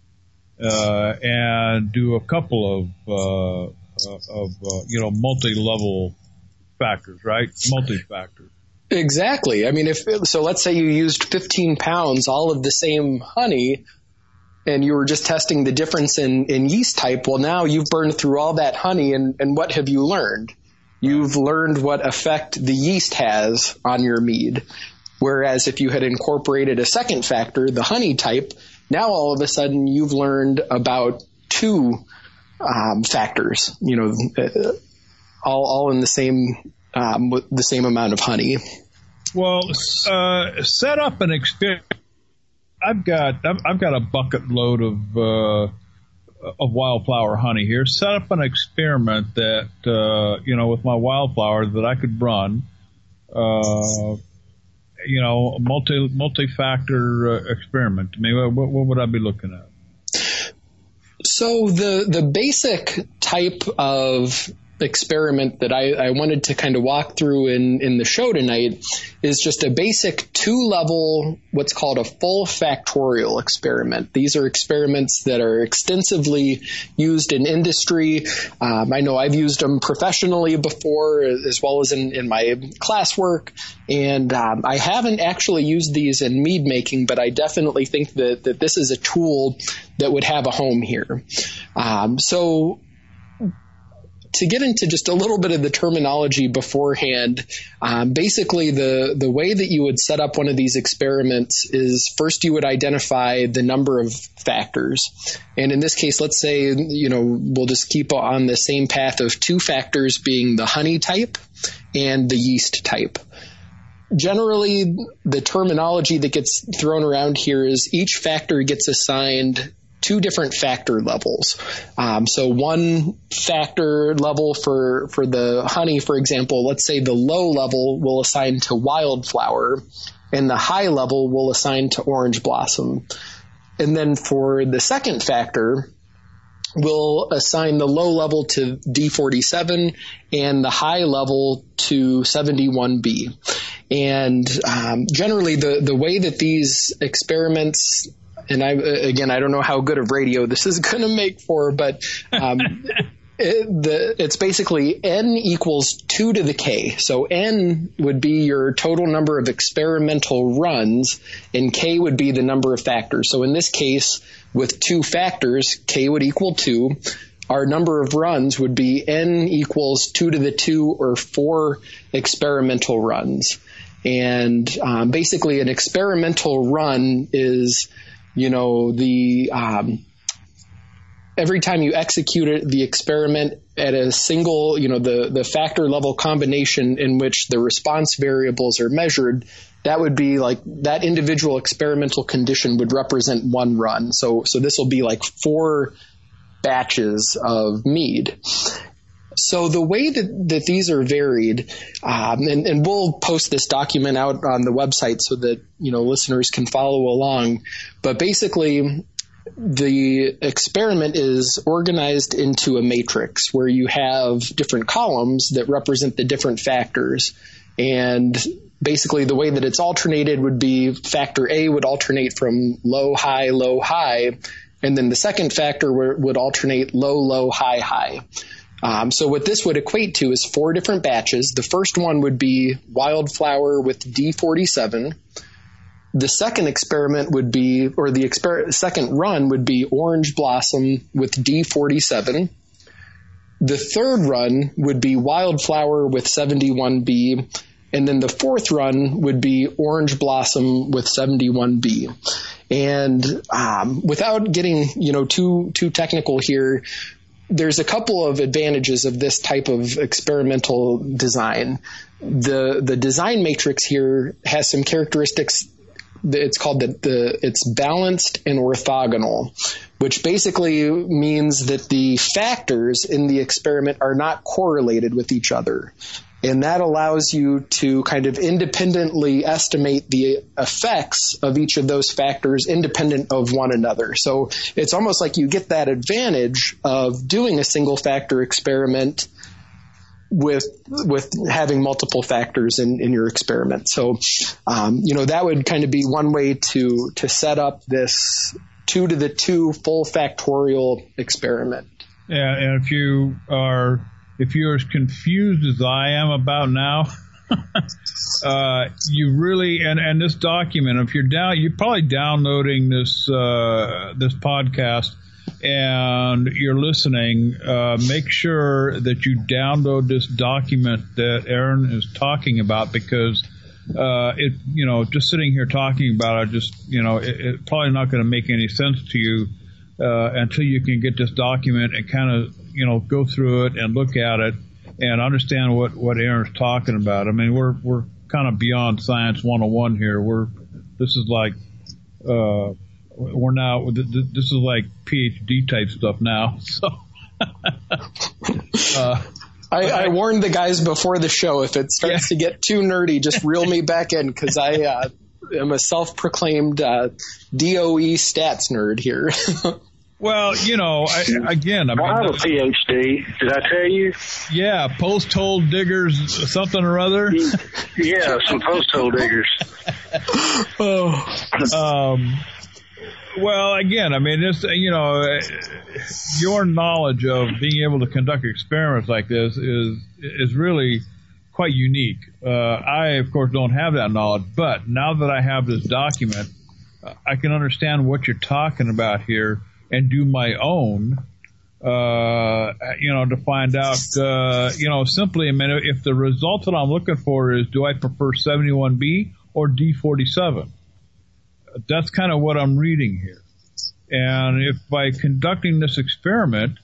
uh, and do a couple of, uh, of uh, you know, multi-level factors, right? Multi-factors. Exactly. I mean, if so, let's say you used fifteen pounds, all of the same honey, and you were just testing the difference in, in yeast type. Well, now you've burned through all that honey, and, and what have you learned? You've learned what effect the yeast has on your mead. Whereas if you had incorporated a second factor, the honey type, now all of a sudden you've learned about two um, factors, you know, all, all in the same, um, with the same amount of honey. Well, uh, set up an experiment. I've got, I've, I've got a bucket load of, uh, of wildflower honey here. Set up an experiment that, uh, you know, with my wildflower that I could run, uh, you know, multi, multi-factor uh, experiment. I mean, what, what would I be looking at? So the, the basic type of experiment that I, I wanted to kind of walk through in, in the show tonight is just a basic two-level, what's called a full factorial experiment. These are experiments that are extensively used in industry. Um, I know I've used them professionally before, as well as in, in my classwork. And um, I haven't actually used these in mead making, but I definitely think that, that this is a tool that would have a home here. Um, so to get into just a little bit of the terminology beforehand, um, basically the, the way that you would set up one of these experiments is first you would identify the number of factors. And in this case, let's say, you know, we'll just keep on the same path of two factors being the honey type and the yeast type. Generally, the terminology that gets thrown around here is each factor gets assigned two different factor levels. Um, so one factor level for, for the honey, for example, let's say the low level will assign to wildflower and the high level will assign to orange blossom. And then for the second factor, we'll assign the low level to D forty-seven and the high level to seventy-one B. And um, generally the, the way that these experiments, and I, again, I don't know how good of radio this is going to make for, but um, it, the, it's basically N equals two to the K. So N would be your total number of experimental runs, and K would be the number of factors. So in this case, with two factors, K would equal two. Our number of runs would be N equals two to the two, or four experimental runs. And um, basically an experimental run is, you know, the um, every time you execute it, the experiment at a single, you know, the, the factor level combination in which the response variables are measured, that would be like that individual experimental condition would represent one run. So, so this will be like four batches of mead. So the way that, that these are varied, um, and, and we'll post this document out on the website so that, you know, listeners can follow along. But basically, the experiment is organized into a matrix where you have different columns that represent the different factors. And basically the way that it's alternated would be factor A would alternate from low, high, low, high. And then the second factor would alternate low, low, high, high. Um, so what this would equate to is four different batches. The first one would be wildflower with D forty-seven. The second experiment would be, or the exper- second run would be orange blossom with D forty-seven. The third run would be wildflower with seventy-one B. And then the fourth run would be orange blossom with seventy-one B. And um, without getting, you know, too too technical here, there's a couple of advantages of this type of experimental design. The the design matrix here has some characteristics. It's called the, the it's balanced and orthogonal, which basically means that the factors in the experiment are not correlated with each other. And that allows you to kind of independently estimate the effects of each of those factors independent of one another. So it's almost like you get that advantage of doing a single factor experiment with with having multiple factors in, in your experiment. So, um, you know, that would kind of be one way to to set up this two to the two full factorial experiment. Yeah, and if you are if you're as confused as I am about now, uh, you really and, and this document, if you're down, you're probably downloading this uh, this podcast and you're listening. Uh, make sure that you download this document that Aaron is talking about, because uh, it, you know, just sitting here talking about it, just you know, it, it's probably not going to make any sense to you uh, until you can get this document and kind of, you know, go through it and look at it and understand what, what Aaron's talking about. I mean, we're we're kind of beyond science one oh one here. We're this is like uh, we're now this is like PhD type stuff now. So uh, I, I warned the guys before the show, if it starts yeah. to get too nerdy, just reel me back in, because I uh, am a self-proclaimed uh, D O E stats nerd here. Well, you know, I, again, I mean, I have a P H D. Did I tell you? Yeah, post-hole diggers, something or other. Yeah, some post-hole diggers. oh, um, well, again, I mean, this, you know, your knowledge of being able to conduct experiments like this is is really quite unique. Uh, I, of course, don't have that knowledge, but now that I have this document, I can understand what you're talking about here and do my own, uh, you know, to find out, uh, you know, simply, I mean, if the result that I'm looking for is, do I prefer seventy-one B or D forty-seven? That's kind of what I'm reading here. And if by conducting this experiment,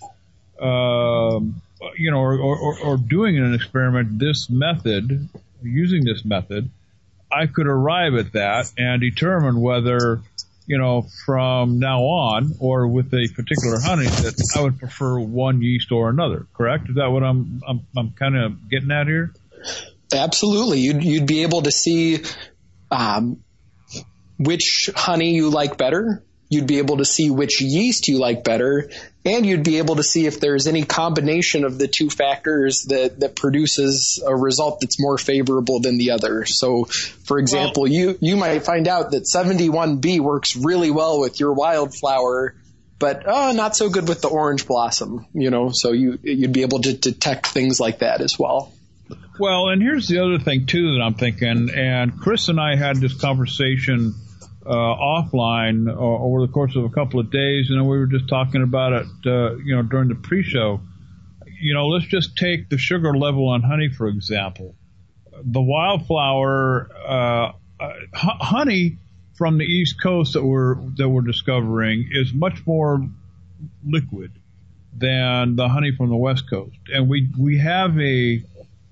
um, you know, or, or, or doing an experiment, this method, using this method, I could arrive at that and determine whether, you know, from now on, or with a particular honey, that I would prefer one yeast or another. Correct? Is that what I'm I'm, I'm kind of getting at here? Absolutely. You'd you'd be able to see um, which honey you like better. You'd be able to see which yeast you like better, and you'd be able to see if there's any combination of the two factors that, that produces a result that's more favorable than the other. So, for example, well, you, you might find out that seventy-one B works really well with your wildflower, but oh, not so good with the orange blossom, you know, so you, you'd be able to detect things like that as well. Well, and here's the other thing, too, that I'm thinking, and Chris and I had this conversation Uh, offline uh, over the course of a couple of days, and we were just talking about it, uh, you know, during the pre-show. You know, let's just take the sugar level on honey, for example. The wildflower uh, uh, honey from the East Coast that we're that we're discovering is much more liquid than the honey from the West Coast. And we, we have a,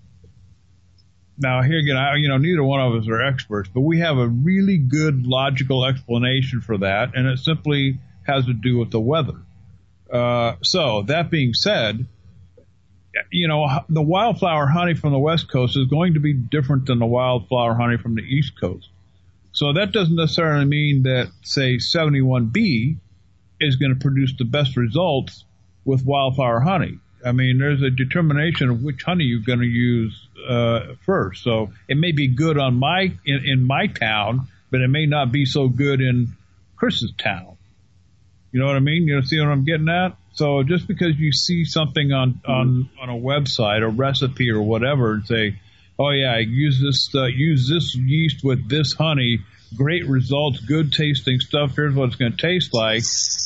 now here again, I, you know, neither one of us are experts, but we have a really good logical explanation for that, and it simply has to do with the weather. Uh, so that being said, you know, the wildflower honey from the West Coast is going to be different than the wildflower honey from the East Coast. So that doesn't necessarily mean that, say, seventy-one B is going to produce the best results with wildflower honey. I mean, there's a determination of which honey you're going to use uh, first. So it may be good on my in, in my town, but it may not be so good in Chris's town. You know what I mean? You see what I'm getting at? So just because you see something on, on, on a website, a recipe or whatever, and say, oh yeah, use this uh, use this yeast with this honey, great results, good tasting stuff. Here's what it's going to taste like.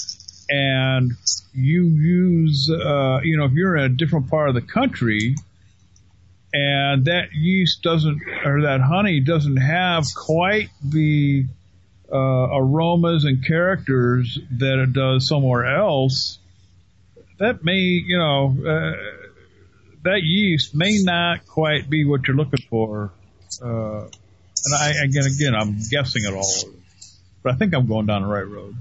And you use, uh, you know, if you're in a different part of the country, and that yeast doesn't, or that honey doesn't have quite the uh, aromas and characters that it does somewhere else, that may, you know, uh, that yeast may not quite be what you're looking for. Uh, and I, again, again, I'm guessing at all, but I think I'm going down the right road.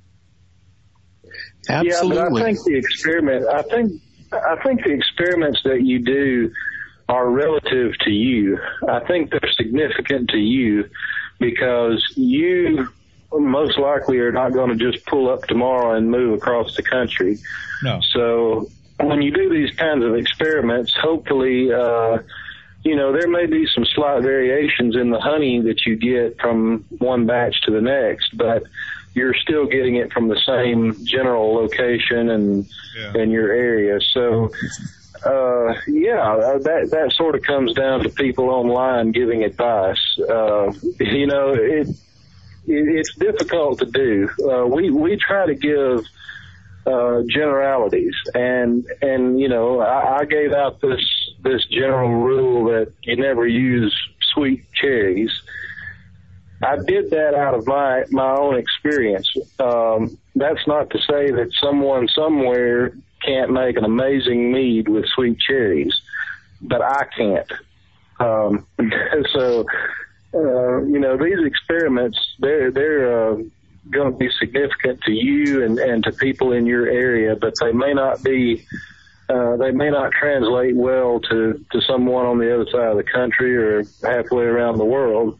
Absolutely. Yeah, but I think the experiment, I think, I think the experiments that you do are relative to you. I think they're significant to you because you most likely are not going to just pull up tomorrow and move across the country. No. So when you do these kinds of experiments, hopefully, uh, you know, there may be some slight variations in the honey that you get from one batch to the next, but you're still getting it from the same general location and yeah. in your area. So, uh, yeah, that, that sort of comes down to people online giving advice. Uh, you know, it, it, it's difficult to do. Uh, we, we try to give, uh, generalities and, and, you know, I, I gave out this, this general rule that you never use sweet cherries. I did that out of my, my own experience. Um, that's not to say that someone somewhere can't make an amazing mead with sweet cherries, but I can't. Um, so, uh, you know, these experiments, they're, they're, uh, going to be significant to you and, and to people in your area, but they may not be, uh, they may not translate well to, to someone on the other side of the country or halfway around the world.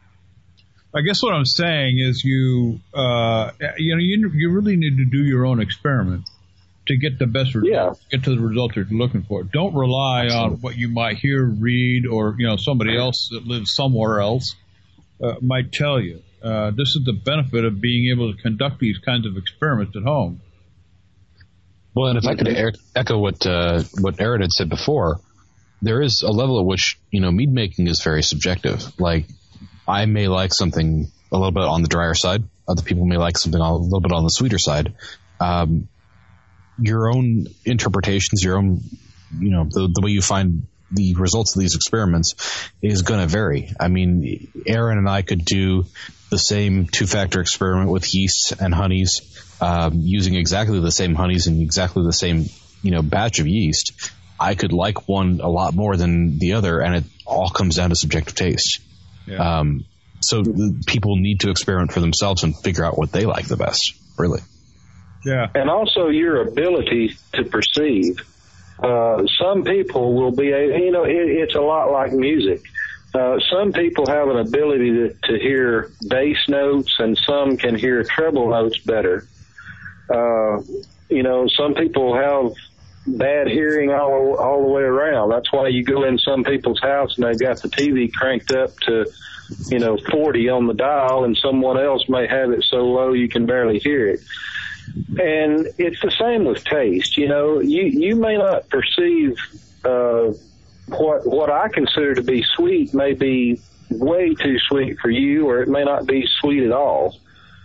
I guess what I'm saying is you, uh, you know, you, you really need to do your own experiment to get the best results, yeah. get to the results you're looking for. Don't rely on what you might hear, read, or, you know, somebody else that lives somewhere else uh, might tell you. Uh, this is the benefit of being able to conduct these kinds of experiments at home. Well, and if I could er- echo what uh, what Aaron had said before, there is a level at which, you know, mead making is very subjective. Like, I may like something a little bit on the drier side. Other people may like something a little bit on the sweeter side. Um, your own interpretations, your own, you know, the, the way you find the results of these experiments is going to vary. I mean, Aaron and I could do the same two-factor experiment with yeasts and honeys, um, using exactly the same honeys and exactly the same, you know, batch of yeast. I could like one a lot more than the other, and it all comes down to subjective taste. Yeah. Um, so people need to experiment for themselves and figure out what they like the best, really. Yeah. And also your ability to perceive. Uh, some people will be, you know, it, it's a lot like music. Uh, some people have an ability to, to hear bass notes, and some can hear treble notes better. Uh, you know, some people have bad hearing all all the way around. That's why you go in some people's house and they've got the T V cranked up to, you know, forty on the dial, and someone else may have it so low you can barely hear it. And it's the same with taste. You know, you you may not perceive uh, what what I consider to be sweet may be way too sweet for you, or it may not be sweet at all.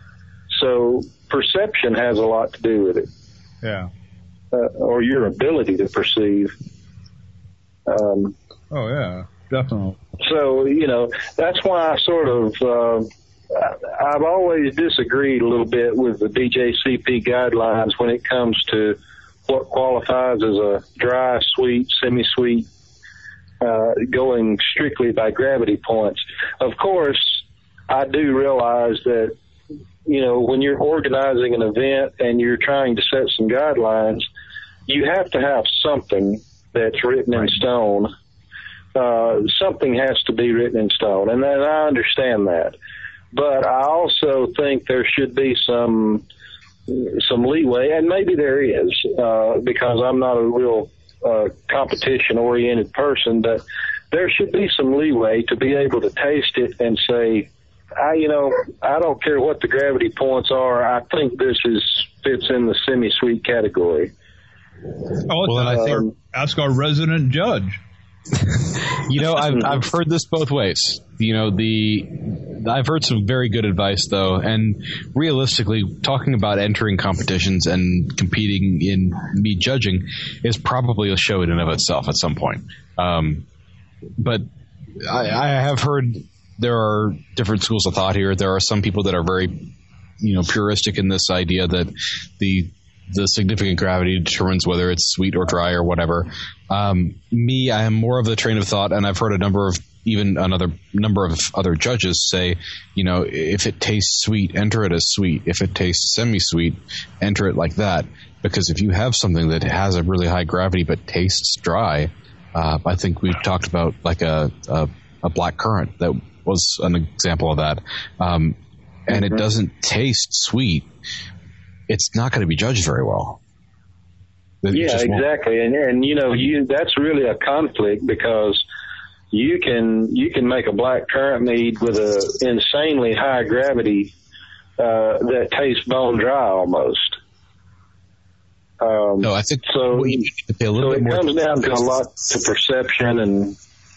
So perception has a lot to do with it. Yeah. Uh, or your ability to perceive. Um, oh yeah, definitely. So, you know, that's why I sort of, uh, I've always disagreed a little bit with the B J C P guidelines when it comes to what qualifies as a dry, sweet, semi-sweet, uh, going strictly by gravity points. Of course, I do realize that, you know, when you're organizing an event and you're trying to set some guidelines, you have to have something that's written in stone. Uh, something has to be written in stone, and, and I understand that. But I also think there should be some some leeway, and maybe there is, uh, because I'm not a real uh, competition-oriented person, but there should be some leeway to be able to taste it and say, I, you know, I don't care what the gravity points are, I think this is fits in the semi-sweet category. Oh, well, I think um, ask our resident judge. You know, I've I've heard this both ways. You know, the I've heard some very good advice though, and realistically, talking about entering competitions and competing in meat judging is probably a show in and of itself at some point. Um, but I, I have heard there are different schools of thought here. There are some people that are very, you know, puristic in this idea that the the significant gravity determines whether it's sweet or dry or whatever. Um, me, I am more of the train of thought, and I've heard a number of, even another number of other judges say, you know, if it tastes sweet, enter it as sweet. If it tastes semi-sweet, enter it like that. Because if you have something that has a really high gravity but tastes dry, uh, I think we've talked about like a, a, a black currant that was an example of that. Um, and mm-hmm. It doesn't taste sweet. It's not going to be judged very well. It yeah, exactly. And, and, you know, you, that's really a conflict because you can, you can make a black currant mead with a insanely high gravity, uh, that tastes bone dry almost. Um, no, I think so. You need to pay a little so bit it more comes down to a lot to perception and.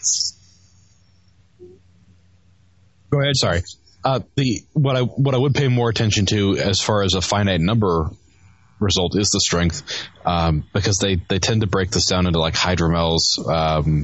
Go ahead. Sorry. Uh, the what I what I would pay more attention to as far as a finite number result is the strength, um, because they, they tend to break this down into like hydromels, um,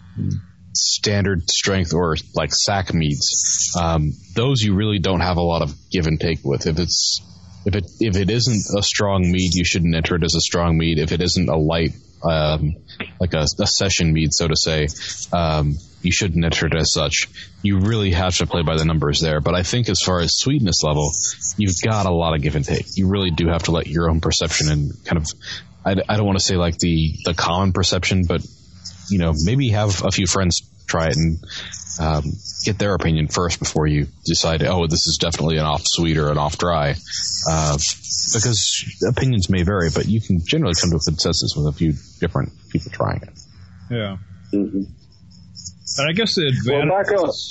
standard strength, or like sack meads. Um, those you really don't have a lot of give and take with. If it's if it if it isn't a strong mead, you shouldn't enter it as a strong mead. If it isn't a light, um, like a, a session mead, so to say, um, you shouldn't enter it as such. You really have to play by the numbers there. But I think as far as sweetness level, you've got a lot of give and take. You really do have to let your own perception and kind of, I, I don't want to say like the, the common perception, but, you know, maybe have a few friends try it and um, get their opinion first before you decide, oh, this is definitely an off sweet or an off dry. Uh, because opinions may vary, but you can generally come to a consensus with a few different people trying it. Yeah. Mm-hmm. And I guess the advantage. Well, back up.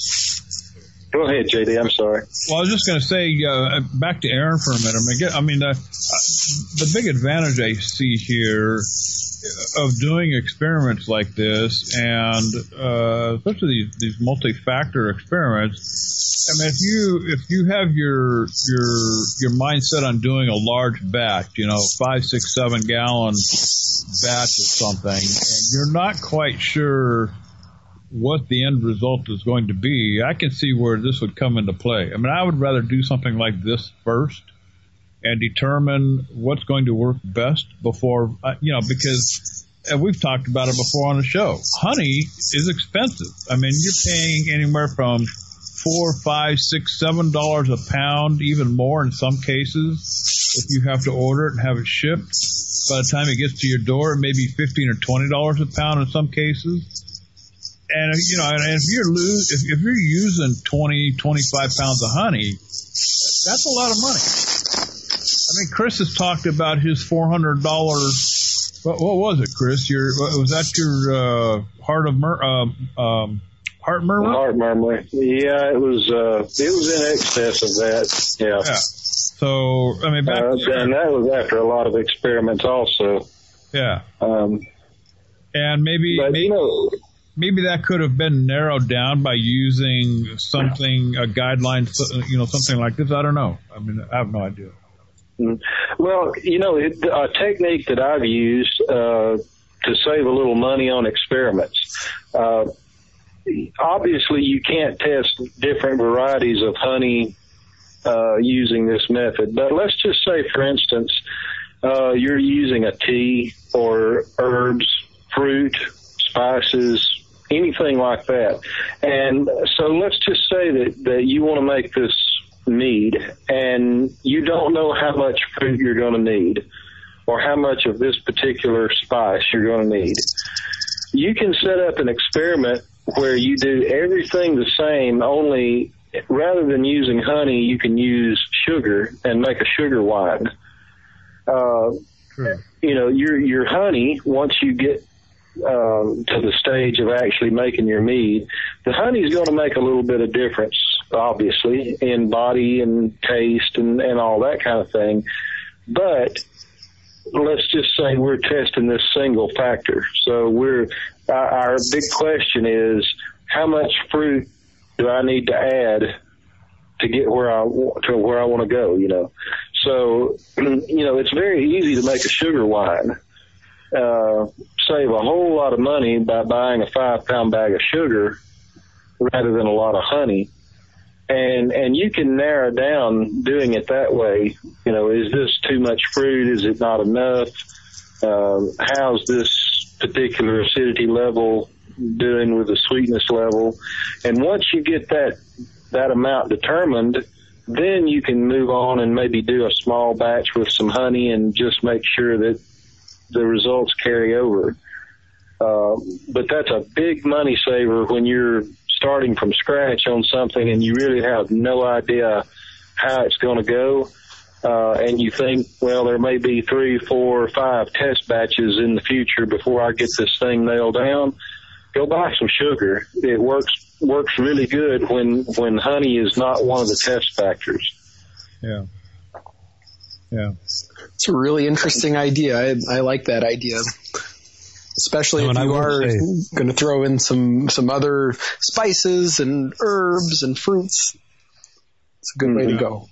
Go ahead, J D. I'm sorry. Well, I was just going to say, uh, back to Aaron for a minute. I mean, I mean uh, the big advantage I see here of doing experiments like this, and uh, especially these, these multi-factor experiments. I mean, if you if you have your your your mindset on doing a large batch, you know, five, six, seven gallon batch of something, and you're not quite sure what the end result is going to be, I can see where this would come into play. I mean, I would rather do something like this first and determine what's going to work best before, uh, you know, because and we've talked about it before on the show. Honey is expensive. I mean, you're paying anywhere from four, five, six, seven dollars a pound, even more in some cases, if you have to order it and have it shipped. By the time it gets to your door, it may be fifteen or twenty dollars a pound in some cases. And, you know, and if you're lose, if, if you're using twenty, twenty-five pounds of honey, that's a lot of money. I mean, Chris has talked about his four hundred dollars. What, what was it, Chris? Your was that your uh, heart of mur- uh, um, heart murmur? Heart murmur. Yeah, it was. Uh, it was in excess of that. Yeah. yeah. So I mean, back uh, and that was after a lot of experiments, also. Yeah. Um, and maybe, but, maybe you know, maybe that could have been narrowed down by using something, a guideline, you know, something like this. I don't know. I mean, I have no idea. Well, you know, it, a technique that I've used uh, to save a little money on experiments. Uh, obviously, you can't test different varieties of honey uh, using this method. But let's just say, for instance, uh, you're using a tea or herbs, fruit, spices, anything like that. And so let's just say that, that you want to make this mead and you don't know how much fruit you're going to need or how much of this particular spice you're going to need. You can set up an experiment where you do everything the same, only rather than using honey, you can use sugar and make a sugar wine. Uh, sure. You know, your your honey, once you get um, to the stage of actually making your mead, the honey is going to make a little bit of difference, obviously, in body and taste and, and all that kind of thing. But let's just say we're testing this single factor. So we're our big question is, how much fruit do I need to add to get where I to where I want to go? You know, so you know it's very easy to make a sugar wine. Uh, save a whole lot of money by buying a five pound bag of sugar rather than a lot of honey. And, and you can narrow down doing it that way. You know, is this too much fruit? Is it not enough? Um, how's this particular acidity level doing with the sweetness level? And once you get that, that amount determined, then you can move on and maybe do a small batch with some honey and just make sure that the results carry over. Uh, but that's a big money saver when you're starting from scratch on something and you really have no idea how it's going to go. Uh, and you think, well, there may be three, four, five test batches in the future before I get this thing nailed down. Go buy some sugar. It works works really good when when honey is not one of the test factors. Yeah. Yeah. It's a really interesting idea. I, I like that idea. Especially no, if you are going to throw in some, some other spices and herbs and fruits. It's a good way to go.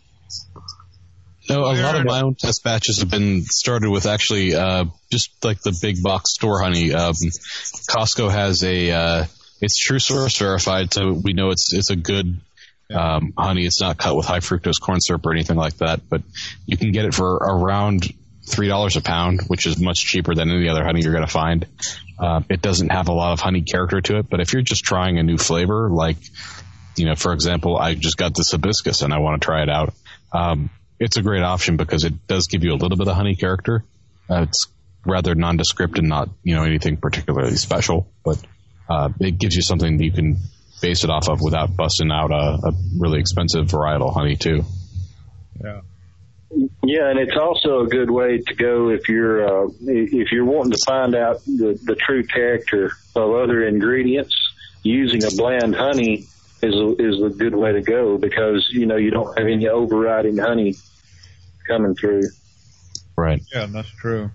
No, a lot of my own test batches have been started with actually uh, just like the big box store honey. Um, Costco has a uh, it's True Source verified, so we know it's it's a good um, honey. It's not cut with high fructose corn syrup or anything like that, but you can get it for around three dollars a pound, which is much cheaper than any other honey you're going to find. Uh, it doesn't have a lot of honey character to it, but if you're just trying a new flavor, like, you know, for example, I just got this hibiscus and I want to try it out. Um, it's a great option because it does give you a little bit of honey character. Uh, it's rather nondescript and not, you know, anything particularly special, but uh, it gives you something that you can base it off of without busting out a, a really expensive varietal honey too. Yeah. Yeah, and it's also a good way to go if you're uh, if you're wanting to find out the, the true character of other ingredients. Using a bland honey is a, is a good way to go because you know you don't have any overriding honey coming through. Right. Yeah, that's true.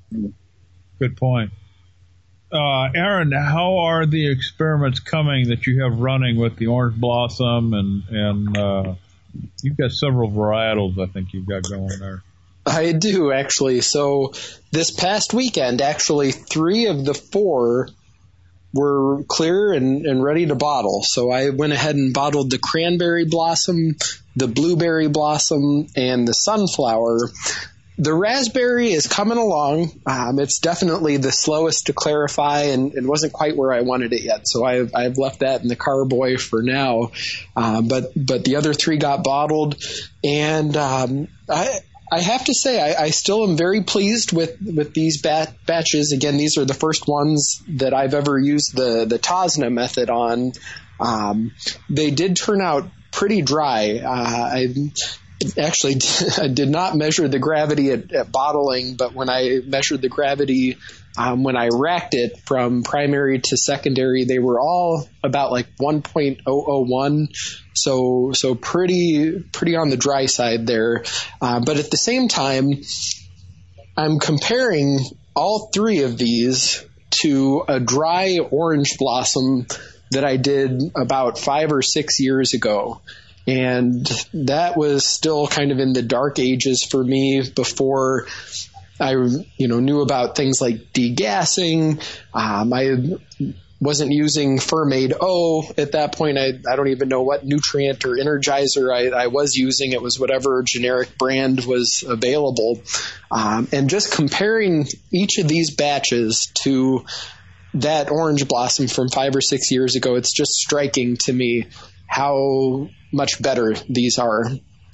Good point. Uh, Aaron, how are the experiments coming that you have running with the orange blossom and and uh, you've got several varietals, I think you've got going there. I do, actually. So this past weekend, actually, three of the four were clear and, and ready to bottle. So I went ahead and bottled the cranberry blossom, the blueberry blossom, and the sunflower. The raspberry is coming along. Um, it's definitely the slowest to clarify, and it wasn't quite where I wanted it yet. So I've, I've left that in the carboy for now. Uh, but but the other three got bottled, and um, I I have to say I, I still am very pleased with with these bat- batches. Again, these are the first ones that I've ever used the the Tosna method on. Um, they did turn out pretty dry. Uh, I. Actually, I did not measure the gravity at, at bottling, but when I measured the gravity um, when I racked it from primary to secondary, they were all about like one point zero zero one, so so pretty pretty on the dry side there. Uh, but at the same time, I'm comparing all three of these to a dry orange blossom that I did about five or six years ago. And that was still kind of in the dark ages for me before I, you know, knew about things like degassing. Um, I wasn't using Fermaid O at that point. I, I don't even know what nutrient or energizer I, I was using. It was whatever generic brand was available. Um, and just comparing each of these batches to that orange blossom from five or six years ago, it's just striking to me how much better these are.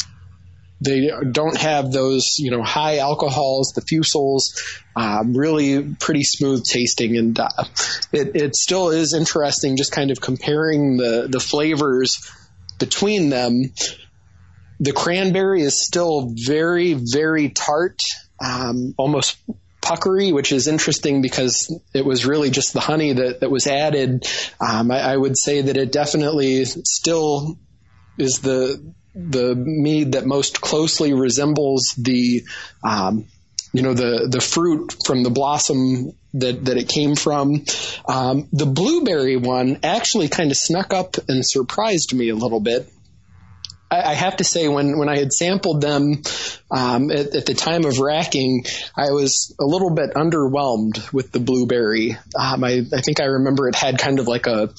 They don't have those, you know, high alcohols, the fusels, um, really pretty smooth tasting. And uh, it, it still is interesting just kind of comparing the, the flavors between them. The cranberry is still very, very tart, um, almost puckery, which is interesting because it was really just the honey that, that was added. Um, I, I would say that it definitely still is the the mead that most closely resembles the, um, you know, the, the fruit from the blossom that, that it came from. Um, the blueberry one actually kind of snuck up and surprised me a little bit. I, I have to say when, when I had sampled them, um, at, at the time of racking, I was a little bit underwhelmed with the blueberry. Um, I, I think I remember it had kind of like a,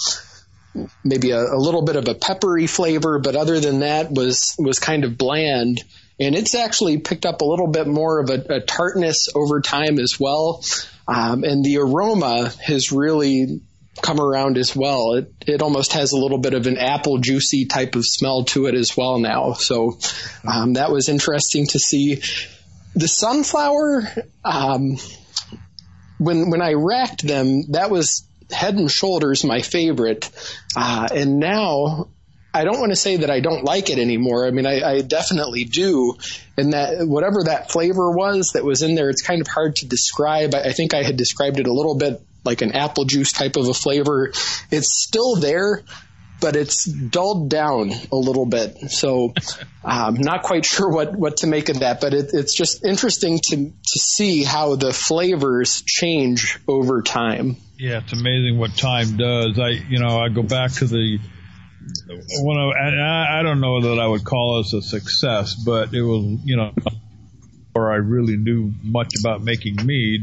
maybe a, a little bit of a peppery flavor, but other than that was, was kind of bland. And it's actually picked up a little bit more of a, a tartness over time as well. Um, and the aroma has really come around as well. It, it almost has a little bit of an apple juicy type of smell to it as well now. So, um, that was interesting to see. The sunflower, um, when, when I racked them, that was head and shoulders my favorite. Uh, and now I don't want to say that I don't like it anymore. I mean, I, I definitely do. And that whatever that flavor was that was in there, it's kind of hard to describe. I, I think I had described it a little bit like an apple juice type of a flavor. It's still there, but it's dulled down a little bit. So I'm um, not quite sure what, what to make of that, but it, it's just interesting to, to see how the flavors change over time. Yeah, it's amazing what time does. I, you know, I go back to the one of, and I, I don't know that I would call this a success, but it was, you know, where I really knew much about making mead.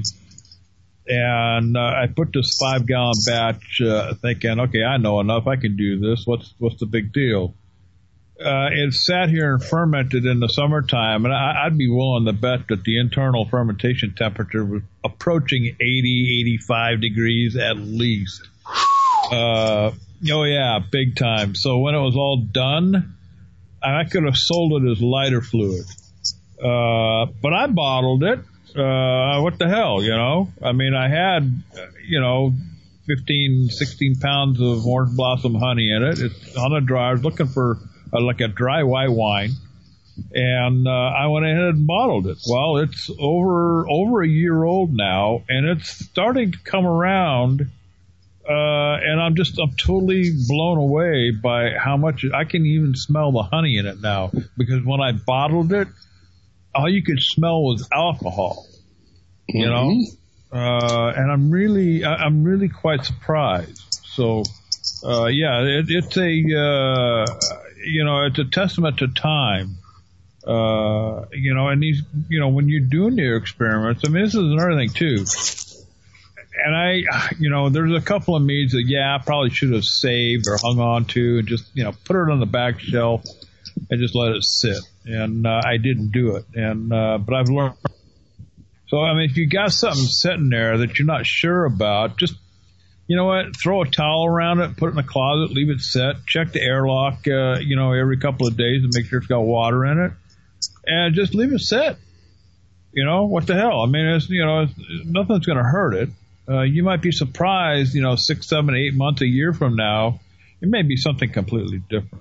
And uh, I put this five gallon batch, uh, thinking, okay, I know enough. I can do this. What's what's the big deal? Uh, it sat here and fermented in the summertime, and I, I'd be willing to bet that the internal fermentation temperature was approaching eighty, eighty-five degrees at least. Uh, oh yeah, big time. So when it was all done, I could have sold it as lighter fluid. Uh, but I bottled it. Uh, what the hell, you know? I mean, I had, you know, fifteen, sixteen pounds of orange blossom honey in it. It's on a dry. I was looking for uh, like a dry white wine, and uh, I went ahead and bottled it. Well, it's over over a year old now, and it's starting to come around. Uh, and I'm just, I'm totally blown away by how much I can even smell the honey in it now. Because when I bottled it, all you could smell was alcohol, you know? Mm-hmm. Uh, and I'm really, I'm really quite surprised. So, uh, yeah, it, it's a, uh, you know, it's a testament to time. Uh, you know, and these, you know, when you're doing your experiments, I mean, this is another thing too. And I, you know, there's a couple of meads that, yeah, I probably should have saved or hung on to and just, you know, put it on the back shelf and just let it sit. And uh, I didn't do it. And uh, but I've learned. So, I mean, if you got something sitting there that you're not sure about, just, you know what, throw a towel around it, put it in the closet, leave it set, check the airlock, uh, you know, every couple of days and make sure it's got water in it. And just leave it set. You know, what the hell? I mean, it's, you know, it's, nothing's going to hurt it. Uh, you might be surprised, you know, six, seven, eight months, a year from now, it may be something completely different.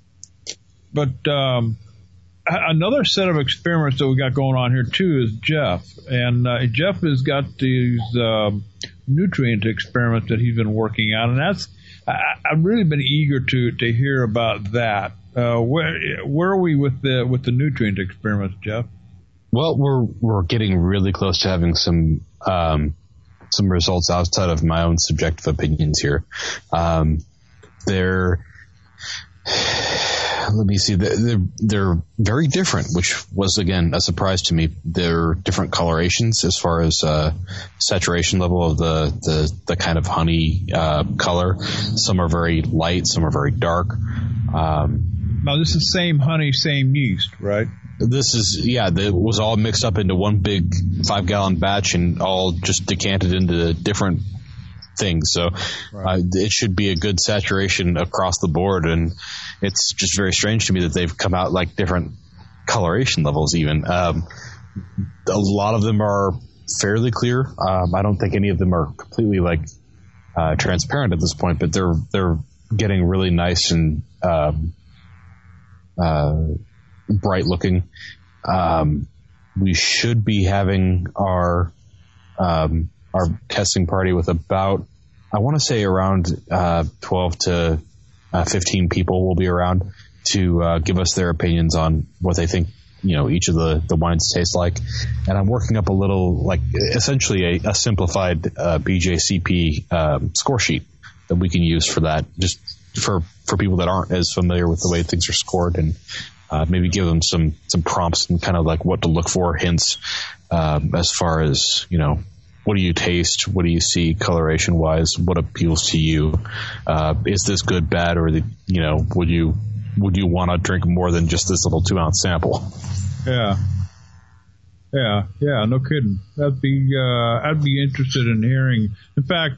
But um, another set of experiments that we got going on here, too, is Jeff. And uh, Jeff has got these um, nutrient experiments that he's been working on. And that's, I, I've really been eager to, to hear about that. Uh, where, where are we with the, with the nutrient experiments, Jeff? Well, we're, we're getting really close to having some, um, some results outside of my own subjective opinions here. Um, they're, let me see. They're, they're very different, which was, again, a surprise to me. They're different colorations as far as uh, saturation level of the, the, the kind of honey uh, color. Some are very light, some are very dark. Um, now, this is same honey, same yeast, right? This is, yeah, it was all mixed up into one big five-gallon batch and all just decanted into different things. So right. uh, it should be a good saturation across the board, and it's just very strange to me that they've come out like different coloration levels even. Um, a lot of them are fairly clear. Um, I don't think any of them are completely like uh, transparent at this point, but they're they're getting really nice and um, uh, bright looking. Um, we should be having our um, our testing party with about, I want to say around uh, twelve to fifteen people will be around to uh, give us their opinions on what they think, you know, each of the, the wines taste like. And I'm working up a little, like, essentially a, a simplified uh, B J C P um, score sheet that we can use for that, just for, for people that aren't as familiar with the way things are scored, and uh, maybe give them some, some prompts and kind of like what to look for, hints um, as far as, you know, what do you taste? What do you see coloration wise? What appeals to you? Uh, is this good, bad, or the, you know, would you would you want to drink more than just this little two ounce sample? Yeah, yeah, yeah. No kidding. That'd be uh, I'd be interested in hearing. In fact,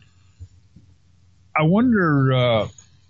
I wonder. Uh,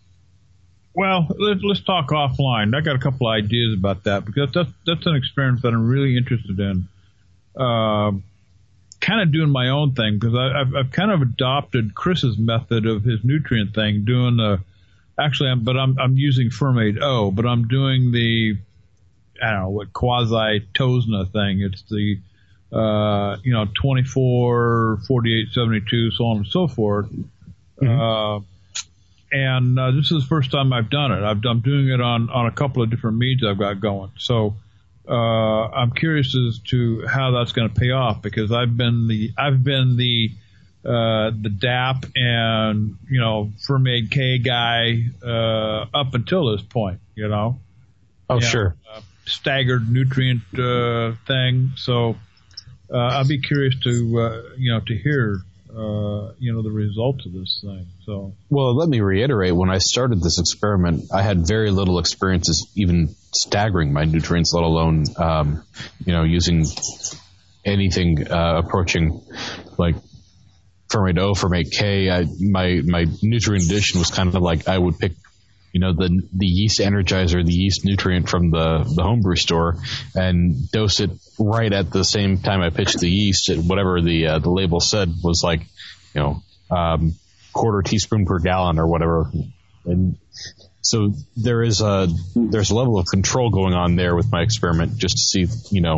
well, let's let's talk offline. I got a couple ideas about that, because that's that's an experience that I'm really interested in. Uh, kind of doing my own thing, because I've, I've kind of adopted Chris's method of his nutrient thing, doing the, actually, I'm, but I'm, I'm using Fermade O, but I'm doing the, I don't know, what quasi-Tosna thing. It's the, uh, you know, twenty-four, forty-eight, seventy-two, so on and so forth. Mm-hmm. Uh, and uh, this is the first time I've done it. I've, I'm doing it on, on a couple of different meads I've got going. So, Uh, I'm curious as to how that's going to pay off, because I've been the I've been the uh, the D A P and, you know, Fermade K guy uh, up until this point, you know. Oh, and, sure. Uh, staggered nutrient uh, thing. So uh, I'll be curious to uh, you know to hear uh, you know the results of this thing. So well, let me reiterate. When I started this experiment, I had very little experiences even staggering my nutrients, let alone, um, you know, using anything uh, approaching like Fermade O, Fermade K. I, my my nutrient addition was kind of like I would pick, you know, the the yeast energizer, the yeast nutrient from the the homebrew store, and dose it right at the same time I pitched the yeast. Whatever the uh, the label said was like, you know, um, quarter teaspoon per gallon or whatever, and so there is a there's a level of control going on there with my experiment, just to see, you know,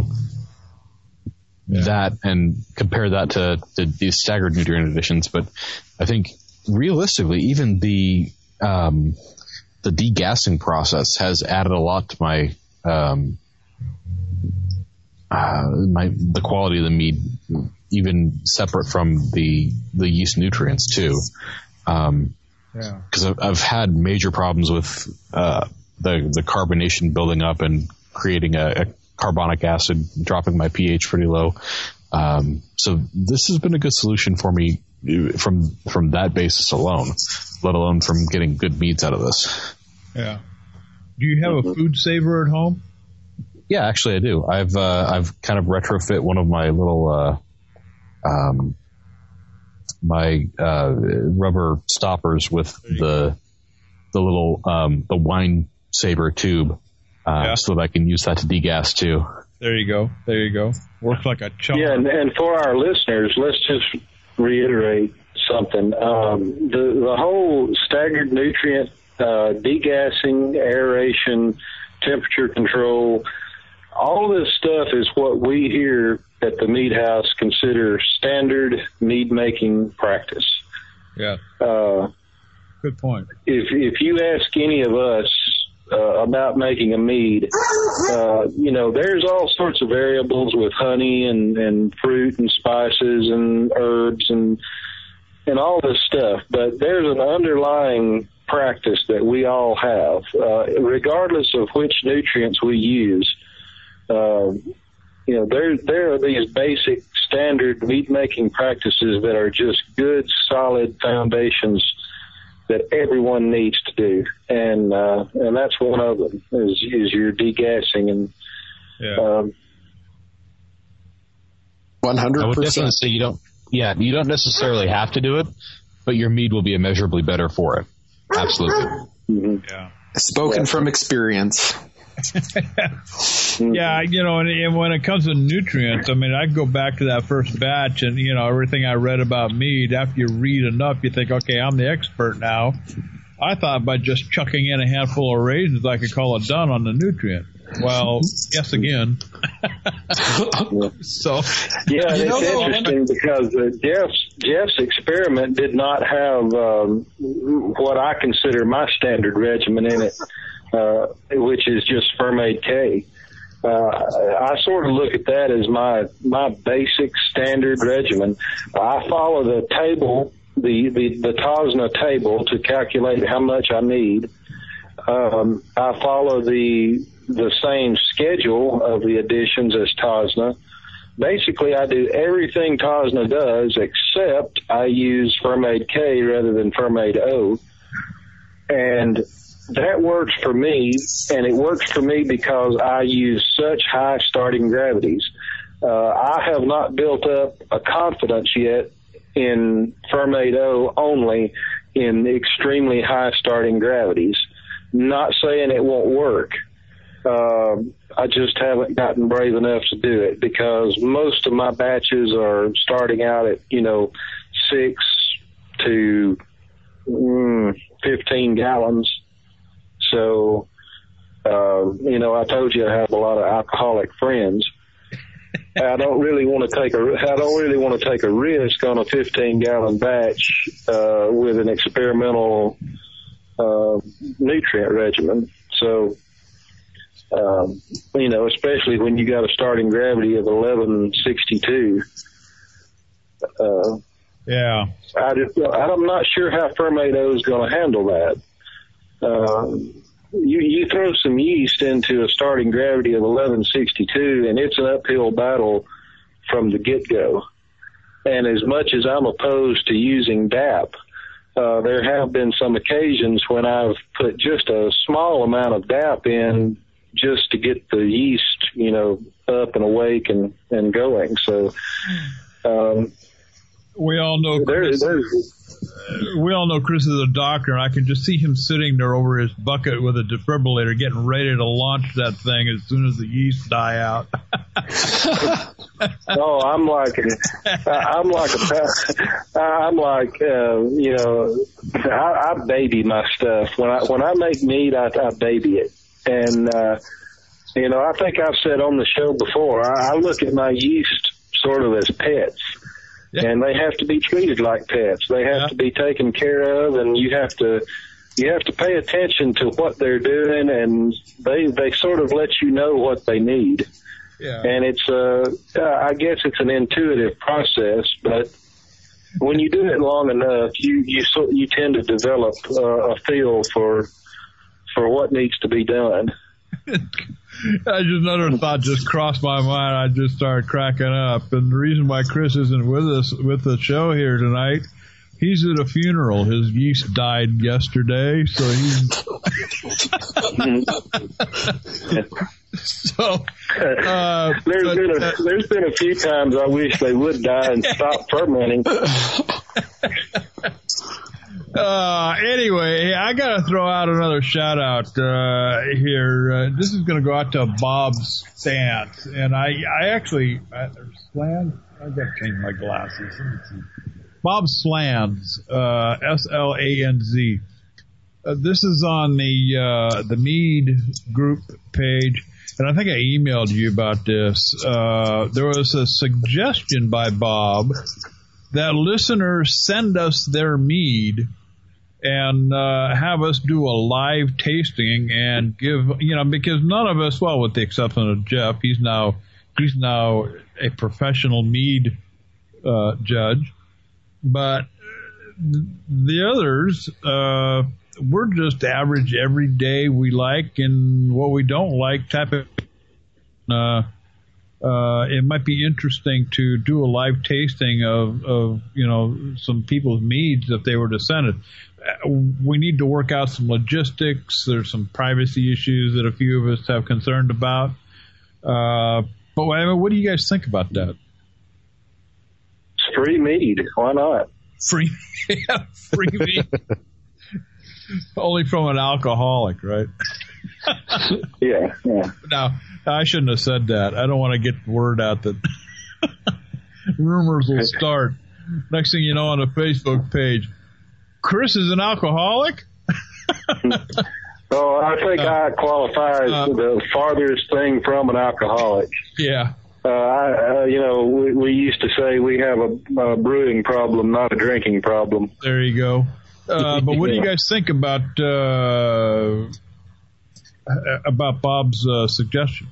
yeah. that and compare that to, to these staggered nutrient additions. But I think realistically, even the um, the degassing process has added a lot to my um, uh, my the quality of the mead, even separate from the the yeast nutrients too. Um, Because yeah. I've, I've had major problems with uh, the the carbonation building up and creating a, a carbonic acid, dropping my pH pretty low. Um, so this has been a good solution for me from from that basis alone, let alone from getting good meads out of this. Yeah. Do you have a food saver at home? Yeah, actually I do. I've uh, I've kind of retrofit one of my little uh, um. my uh, rubber stoppers with the the little um, the wine saver tube, uh, yeah. so that I can use that to degas too. There you go. There you go. Works like a chunk. Yeah, and, and for our listeners, let's just reiterate something. Um, the the whole staggered nutrient uh, degassing, aeration, temperature control, all this stuff is what we here at the Mead House consider standard mead making practice. Yeah. Uh, Good point. If if you ask any of us uh, about making a mead, uh, you know, there's all sorts of variables with honey and, and fruit and spices and herbs and and all this stuff, but there's an underlying practice that we all have, uh, regardless of which nutrients we use. Uh, you know, there there are these basic standard meat making practices that are just good, solid foundations that everyone needs to do, and uh, and that's one of them is is your degassing and. Yeah. Um, One hundred percent. I would definitely say you don't. Yeah, you don't necessarily have to do it, but your mead will be immeasurably better for it. Absolutely. Mm-hmm. Yeah. Spoken yeah. from experience. Yeah, you know, and, and when it comes to nutrients, I mean, I go back to that first batch and, you know, everything I read about mead, after you read enough, you think, okay, I'm the expert now. I thought by just chucking in a handful of raisins, I could call it done on the nutrient. Well, yes, again. So, yeah, you know, it's interesting because uh, Jeff's Jeff's experiment did not have um, what I consider my standard regimen in it, uh, which is just Fermaid K. Uh, I sort of look at that as my my basic standard regimen. I follow the table, the the, the Tosna table to calculate how much I need. Um, I follow the the same schedule of the additions as Tosna. Basically, I do everything Tosna does, except I use Fermaid K rather than Fermaid O. And that works for me, and it works for me because I use such high starting gravities. Uh, I have not built up a confidence yet in Fermaid O only in extremely high starting gravities. Not saying it won't work. Uh, I just haven't gotten brave enough to do it because most of my batches are starting out at, you know, six to mm, fifteen gallons. So, uh, you know, I told you I have a lot of alcoholic friends. I don't really want to take a, I don't really want to take a risk on a fifteen gallon batch, uh, with an experimental, uh, nutrient regimen. So, um, you know, especially when you got a starting gravity of eleven sixty-two. Uh, yeah. I just, I'm not sure how Fermaid O is going to handle that. Uh, you, you throw some yeast into a starting gravity of eleven sixty-two and it's an uphill battle from the get-go. And as much as I'm opposed to using D A P, uh, there have been some occasions when I've put just a small amount of D A P in just to get the yeast, you know, up and awake and, and going. So, um, we all know Chris, there, we all know Chris is a doctor, and I can just see him sitting there over his bucket with a defibrillator, getting ready to launch that thing as soon as the yeast die out. Oh, I'm like, I'm like a, I'm like, uh, you know, I, I baby my stuff. When I when I make meat, I, I baby it, and uh, you know, I think I've said on the show before, I, I look at my yeast sort of as pets. Yeah. And they have to be treated like pets. They have yeah. to be taken care of, and you have to you have to pay attention to what they're doing, and they they sort of let you know what they need. Yeah. And it's uh, I guess it's an intuitive process, but when you do it long enough, you you so, you tend to develop uh, a feel for for what needs to be done. I just another thought just crossed my mind. I just started cracking up. And the reason why Chris isn't with us with the show here tonight, he's at a funeral. His yeast died yesterday, so he's so. Uh, there's but, been a uh, there's been a few times I wish they would die and stop fermenting. Uh, anyway, I got to throw out another shout out uh, here. Uh, this is going to go out to Bob Stantz, and I, I actually, uh, Slands. I've got to change my glasses. Let me see. Bob Slands, uh, S L A N Z. Uh, this is on the uh, the Mead group page, and I think I emailed you about this. Uh, there was a suggestion by Bob that listeners send us their mead and uh, have us do a live tasting and give, you know, because none of us, well, with the exception of Jeff, he's now he's now a professional mead uh, judge, but the others, uh, we're just average every day we like and what we don't like type of. Uh, uh, it might be interesting to do a live tasting of, of you know some people's meads if they were to send it. We need to work out some logistics. There's some privacy issues that a few of us have concerned about. Uh, but I mean, what do you guys think about that? It's free mead. Why not? Free, yeah, free mead. Only from an alcoholic, right? yeah, yeah. Now, I shouldn't have said that. I don't want to get word out that rumors will start. Next thing you know, on a Facebook page, Chris is an alcoholic? Oh, I think uh, I qualify as uh, the farthest thing from an alcoholic. Yeah. Uh, I, uh, you know, we, we used to say we have a, a brewing problem, not a drinking problem. There you go. Uh, but what do you guys think about uh, about Bob's uh, suggestion?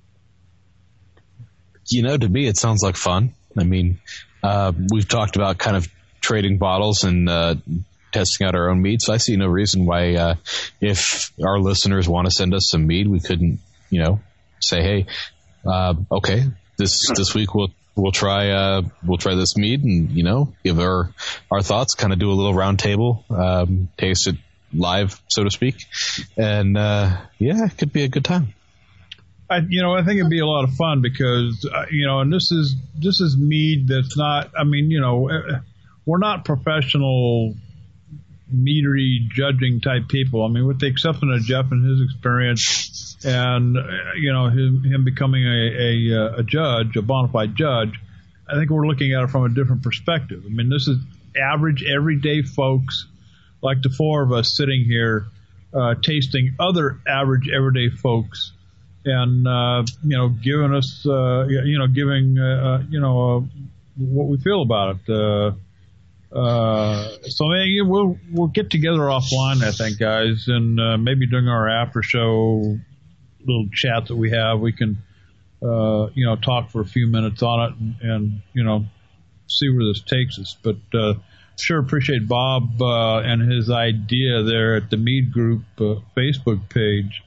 You know, to me, it sounds like fun. I mean, uh, we've talked about kind of trading bottles and uh, testing out our own mead. So I see no reason why, uh, if our listeners want to send us some mead, we couldn't, you know, say, hey, uh, okay, this this week we'll we'll try uh, we'll try this mead and, you know, give our our thoughts, kind of do a little round table, um, taste it live, so to speak, and uh, yeah, it could be a good time. I, you know, I think it'd be a lot of fun because, uh, you know, and this is this is mead that's not. I mean, you know, we're not professional meadery judging type people. I mean, with the exception of Jeff and his experience, and uh, you know, him, him becoming a, a a judge, a bona fide judge, I think we're looking at it from a different perspective. I mean, this is average, everyday folks like the four of us sitting here uh, tasting other average, everyday folks. And, uh, you know, giving us, uh, you know, giving, uh, you know, uh, what we feel about it. Uh, uh, so maybe we'll, we'll get together offline, I think, guys, and, uh, maybe during our after show little chat that we have, we can, uh, you know, talk for a few minutes on it and, and you know, see where this takes us. But, uh, sure appreciate Bob, uh, and his idea there at the Mead Group, uh, Facebook page.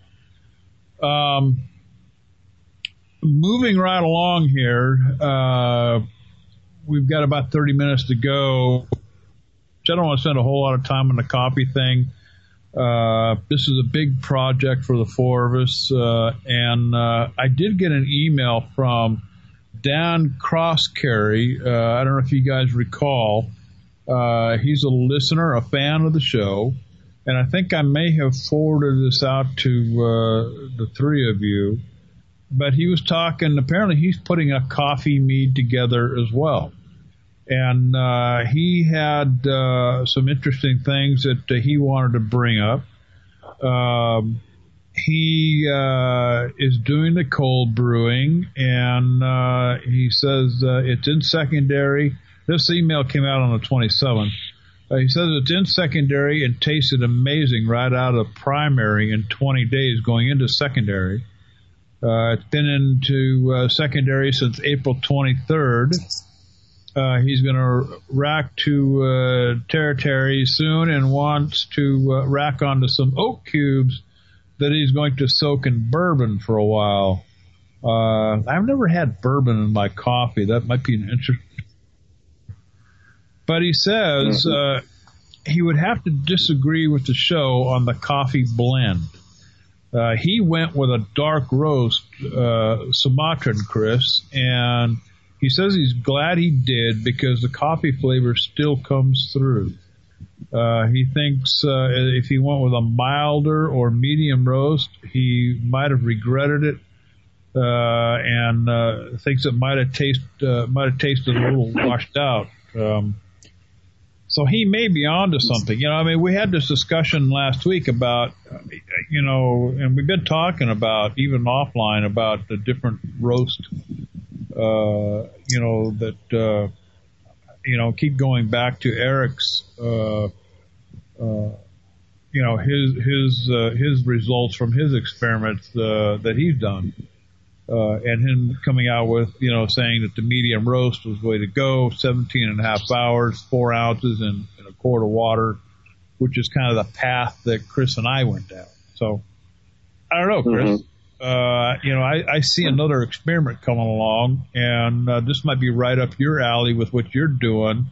Um, moving right along here, uh, we've got about thirty minutes to go. I don't want to spend a whole lot of time on the coffee thing. Uh, this is a big project for the four of us, uh, and uh, I did get an email from Dan Crosscarry. Uh, I don't know if you guys recall. Uh, he's a listener, a fan of the show. And I think I may have forwarded this out to uh, the three of you. But he was talking, apparently he's putting a coffee mead together as well. And uh, he had uh, some interesting things that uh, he wanted to bring up. Um, he uh, is doing the cold brewing, and uh, he says uh, it's in secondary. This email came out on the twenty-seventh. Uh, he says it's in secondary and tasted amazing right out of primary in twenty days going into secondary. Uh, it's been into uh, secondary since April twenty-third. Uh, he's going to rack to uh, Territory soon and wants to uh, rack onto some oak cubes that he's going to soak in bourbon for a while. Uh, I've never had bourbon in my coffee. That might be an interesting. But he says uh, he would have to disagree with the show on the coffee blend. Uh, he went with a dark roast uh, Sumatran, Chris, and he says he's glad he did because the coffee flavor still comes through. Uh, he thinks uh, if he went with a milder or medium roast, he might have regretted it, uh, and uh, thinks it might have tasted uh, might have tasted a little washed out. Um, So he may be onto something. You know, I mean, we had this discussion last week about, you know, and we've been talking about, even offline, about the different roast, uh, you know, that, uh, you know, keep going back to Eric's, uh, uh, you know, his, his, uh, his results from his experiments, uh, that he's done. Uh, and him coming out with, you know, saying that the medium roast was the way to go, seventeen and a half hours, four ounces and, and a quart of water. which is kind of the path that Chris and I went down. So I don't know, Chris. Mm-hmm. Uh, you know, I, I see another experiment coming along, and uh, this might be right up your alley with what you're doing.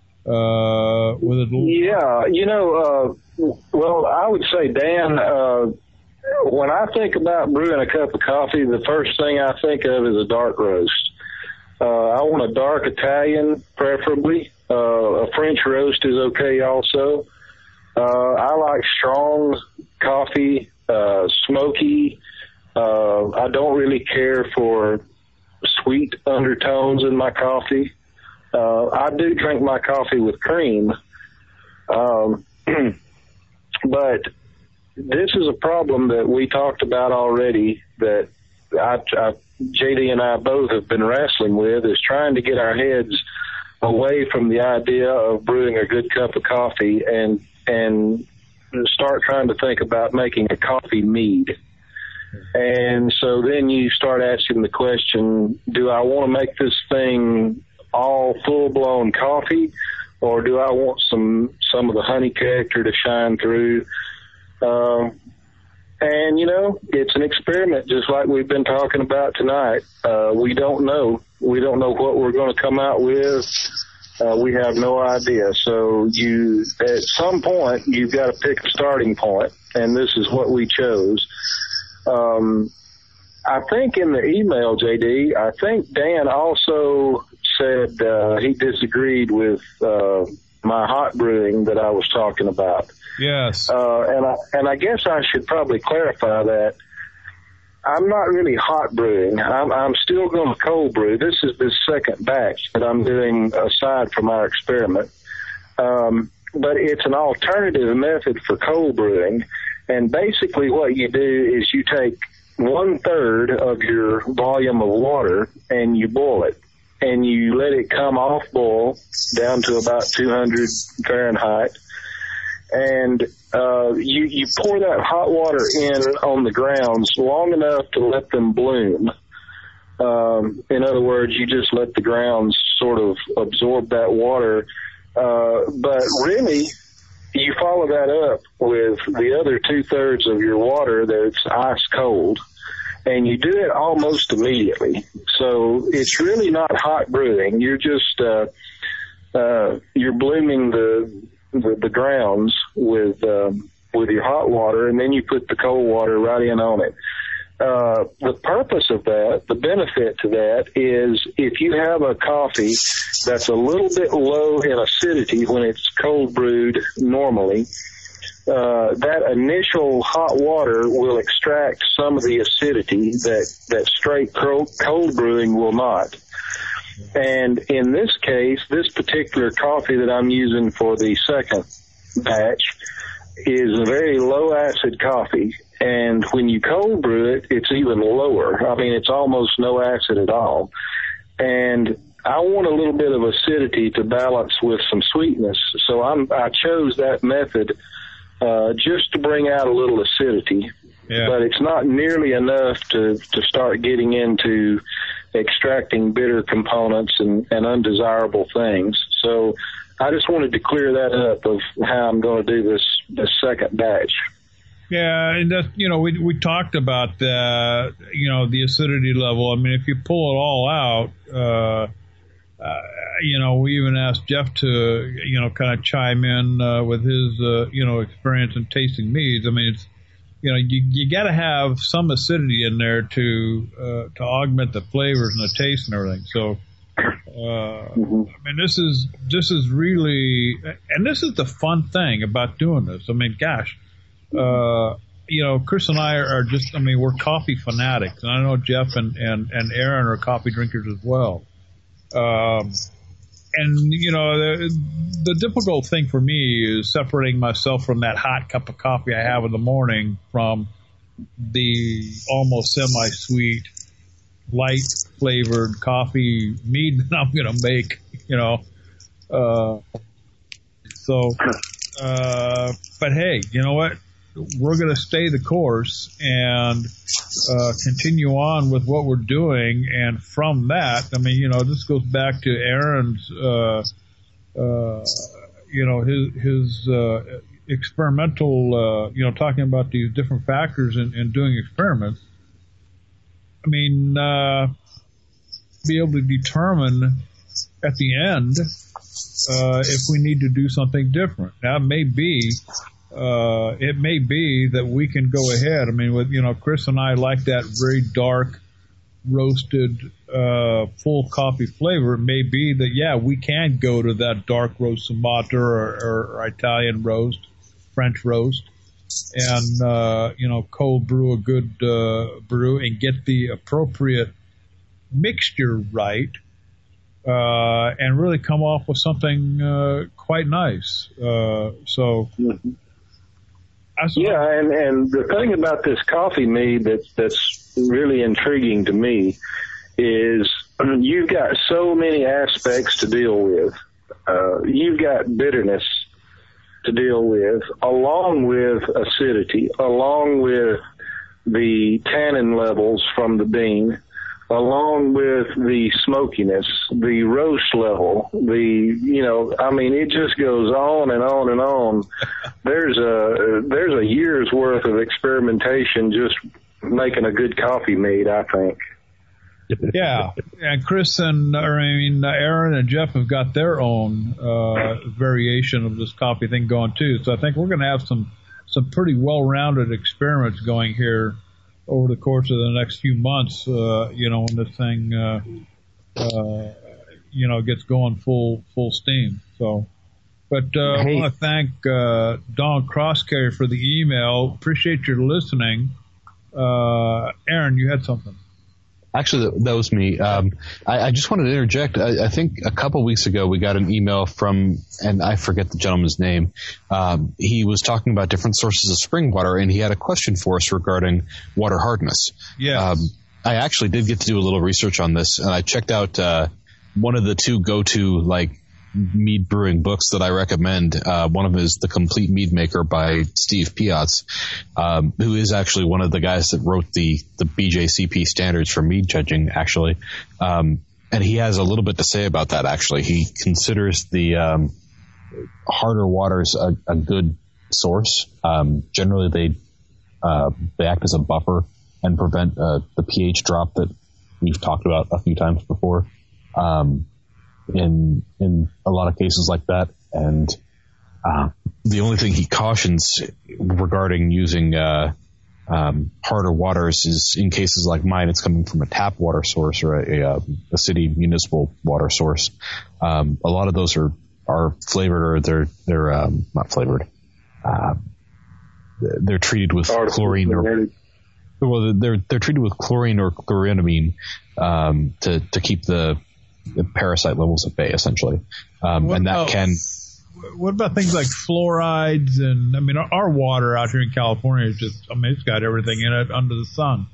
Uh, with a little yeah, you know, uh, well, I would say, Dan, uh, when I think about brewing a cup of coffee, the first thing I think of is a dark roast. Uh, I want a dark Italian, preferably. Uh, a French roast is okay also. Uh, I like strong coffee, uh, smoky. Uh, I don't really care for sweet undertones in my coffee. Uh, I do drink my coffee with cream. Um, but this is a problem that we talked about already that I, I, J D and I both have been wrestling with, is trying to get our heads away from the idea of brewing a good cup of coffee and and start trying to think about making a coffee mead. And so then you start asking the question, do I want to make this thing all full-blown coffee, or do I want some some of the honey character to shine through? Uh, and, you know, it's an experiment, just like we've been talking about tonight. Uh, we don't know. We don't know what we're going to come out with. Uh, we have no idea. So you, at some point, you've got to pick a starting point, and this is what we chose. Um, I think in the email, J D, I think Dan also said uh, he disagreed with uh, my hot brewing that I was talking about. Yes. Uh, and I and I guess I should probably clarify that I'm not really hot brewing. I'm, I'm still going to cold brew. This is the second batch that I'm doing aside from our experiment. Um, but it's an alternative method for cold brewing. And basically what you do is you take one third of your volume of water and you boil it. And you let it come off boil down to about two hundred Fahrenheit. And uh, you, you pour that hot water in on the grounds long enough to let them bloom. Um, in other words, you just let the grounds sort of absorb that water. Uh, but really, you follow that up with the other two-thirds of your water that's ice cold. And you do it almost immediately. So it's really not hot brewing. You're just, uh, uh, you're blooming the, the, the grounds with, um, with your hot water, and then you put the cold water right in on it. Uh, the purpose of that, the benefit to that is if you have a coffee that's a little bit low in acidity when it's cold brewed normally, Uh, that initial hot water will extract some of the acidity that, that straight cold, cold brewing will not. And in this case, this particular coffee that I'm using for the second batch is a very low acid coffee. And when you cold brew it, it's even lower. I mean, it's almost no acid at all. And I want a little bit of acidity to balance with some sweetness. So I'm, I chose that method Uh, just to bring out a little acidity, yeah. But it's not nearly enough to, to start getting into extracting bitter components and, and undesirable things. So I just wanted to clear that up of how I'm going to do this, this second batch. Yeah, and that, you know, we we talked about the, you know, the acidity level. I mean, if you pull it all out, uh, Uh, you know, we even asked Jeff to, you know, kind of chime in uh, with his, uh, you know, experience in tasting meads. I mean, it's, you know, you you got to have some acidity in there to uh, to augment the flavors and the taste and everything. So, uh, I mean, this is this is really, and this is the fun thing about doing this. I mean, gosh, uh, you know, Chris and I are just, I mean, we're coffee fanatics, and I know Jeff and and and Aaron are coffee drinkers as well. Um, and, you know, the, the difficult thing for me is separating myself from that hot cup of coffee I have in the morning from the almost semi-sweet, light-flavored coffee mead that I'm going to make, you know. Uh, so, uh, but hey, you know what? We're going to stay the course and uh, continue on with what we're doing. And from that, I mean, you know, this goes back to Aaron's, uh, uh, you know, his, his uh, experimental, uh, you know, talking about these different factors and, and doing experiments. I mean, uh, be able to determine at the end uh, if we need to do something different. Now, it may be, uh, it may be that we can go ahead. I mean, with, you know, Chris and I like that very dark, roasted, uh, full coffee flavor. It may be that, yeah, we can go to that dark roast Sumatra or, or, or Italian roast, French roast, and, uh, you know, cold brew a good, uh, brew and get the appropriate mixture right, uh, and really come off with something, uh, quite nice. Uh, so. Mm-hmm. Yeah, and, and the thing about this coffee mead that's, that's really intriguing to me is you've got so many aspects to deal with. Uh, you've got bitterness to deal with, along with acidity, along with the tannin levels from the bean, along with the smokiness, the roast level, the, you know, I mean, it just goes on and on and on. There's a, there's a year's worth of experimentation just making a good coffee mead, I think. Yeah. And Chris and, or I mean, Aaron and Jeff have got their own, uh, variation of this coffee thing going too. So I think we're going to have some, some pretty well-rounded experiments going here over the course of the next few months, uh, you know, when this thing, uh, uh, you know, gets going full, full steam. So, but, uh, hey. I want to thank, uh, Don Crosscarry for the email. Appreciate your listening. Uh, Aaron, you had something. Actually, that, that was me. Um, I, I just wanted to interject. I, I think a couple weeks ago we got an email from, and I forget the gentleman's name. Um, he was talking about different sources of spring water, and he had a question for us regarding water hardness. Yeah. Um, I actually did get to do a little research on this, and I checked out uh, one of the two go-to like mead brewing books that I recommend. Uh, one of them is The Complete Mead Maker by Steve Piatz, um, who is actually one of the guys that wrote the, the B J C P standards for mead judging, actually. Um, and he has a little bit to say about that, actually. He considers the um, harder waters a, a good source. Um, generally, they uh, they act as a buffer and prevent uh, the pH drop that we've talked about a few times before. Um, in in a lot of cases like that. And uh, the only thing he cautions regarding using uh, um, harder waters is in cases like mine, it's coming from a tap water source or a, a, a city municipal water source. Um, a lot of those are, are flavored or they're they're um, not flavored. Uh, they're treated with chlorine or well, they're they're treated with chlorine or chlorinamine um, to to keep the the parasite levels at bay, essentially. Um, and that about, can... What about things like fluorides? And, I mean, our, our water out here in California is just, I mean, it's got everything in it under the sun.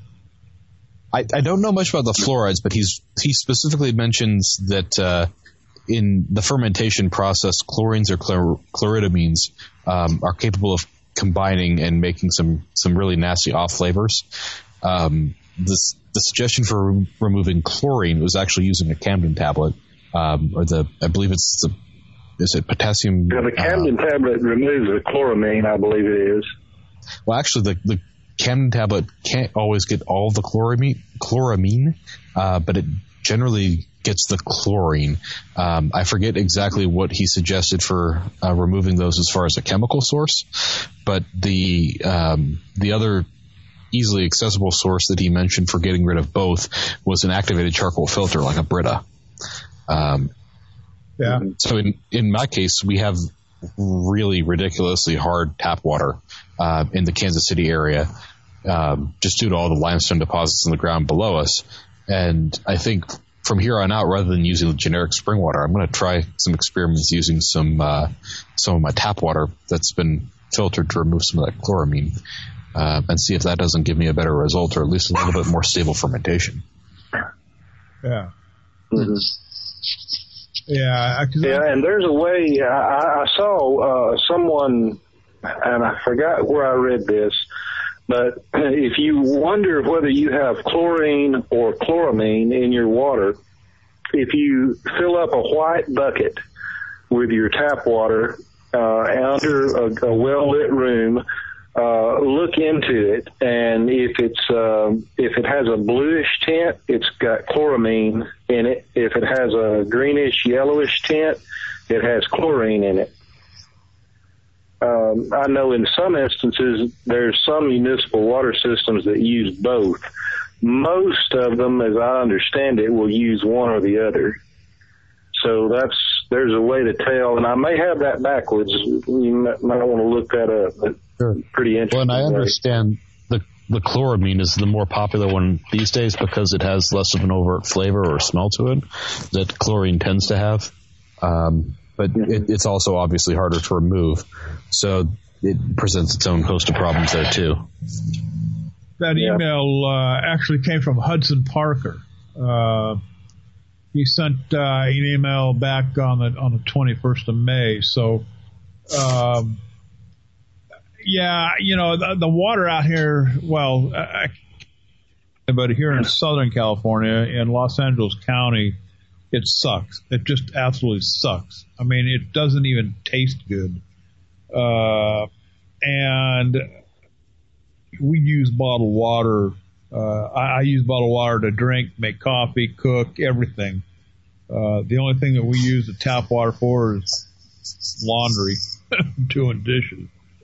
I, I don't know much about the fluorides, but he's he specifically mentions that uh, in the fermentation process, chlorines or chlor- chloridamines um, are capable of combining and making some, some really nasty off flavors. Um, this The suggestion for re- removing chlorine was actually using a Camden tablet, um, or the I believe it's the is it potassium? Yeah, the Camden uh, tablet removes the chloramine, I believe it is. Well, actually, the the Camden tablet can't always get all the chloramine, chloramine, uh, but it generally gets the chlorine. Um, I forget exactly what he suggested for uh, removing those as far as a chemical source, but the um, the other easily accessible source that he mentioned for getting rid of both was an activated charcoal filter like a Brita. Um, yeah. So in, in my case, we have really ridiculously hard tap water uh, in the Kansas City area, um, just due to all the limestone deposits in the ground below us. And I think from here on out, rather than using generic spring water, I'm going to try some experiments using some uh, some of my tap water that's been filtered to remove some of that chloramine. Uh, and see if that doesn't give me a better result or at least a little bit more stable fermentation. Yeah. Mm-hmm. Yeah. Yeah, and there's a way, I, I saw uh, someone, and I forgot where I read this, but if you wonder whether you have chlorine or chloramine in your water, if you fill up a white bucket with your tap water uh, under a, a well-lit room, uh, look into it, and if it's uh, if it has a bluish tint, it's got chloramine in it. If it has a greenish, yellowish tint, it has chlorine in it. Um, I know in some instances there's some municipal water systems that use both. Most of them, as I understand it, will use one or the other. So that's there's a way to tell, and I may have that backwards. You might, might want to look that up. But sure. Pretty interesting. Well, and I understand the the chloramine is the more popular one these days because it has less of an overt flavor or smell to it that chlorine tends to have. Um, but mm-hmm. it, it's also obviously harder to remove, so it presents its own host of problems there too. That email uh, actually came from Hudson Parker. Uh, he sent uh, an email back on the on the twenty-first of May. So, um, yeah, you know, the, the water out here, well, I, but here in Southern California, in Los Angeles County, it sucks. It just absolutely sucks. I mean, it doesn't even taste good. Uh, and we use bottled water. Uh, I, I use bottled water to drink, make coffee, cook, everything. Uh, the only thing that we use the tap water for is laundry, doing dishes.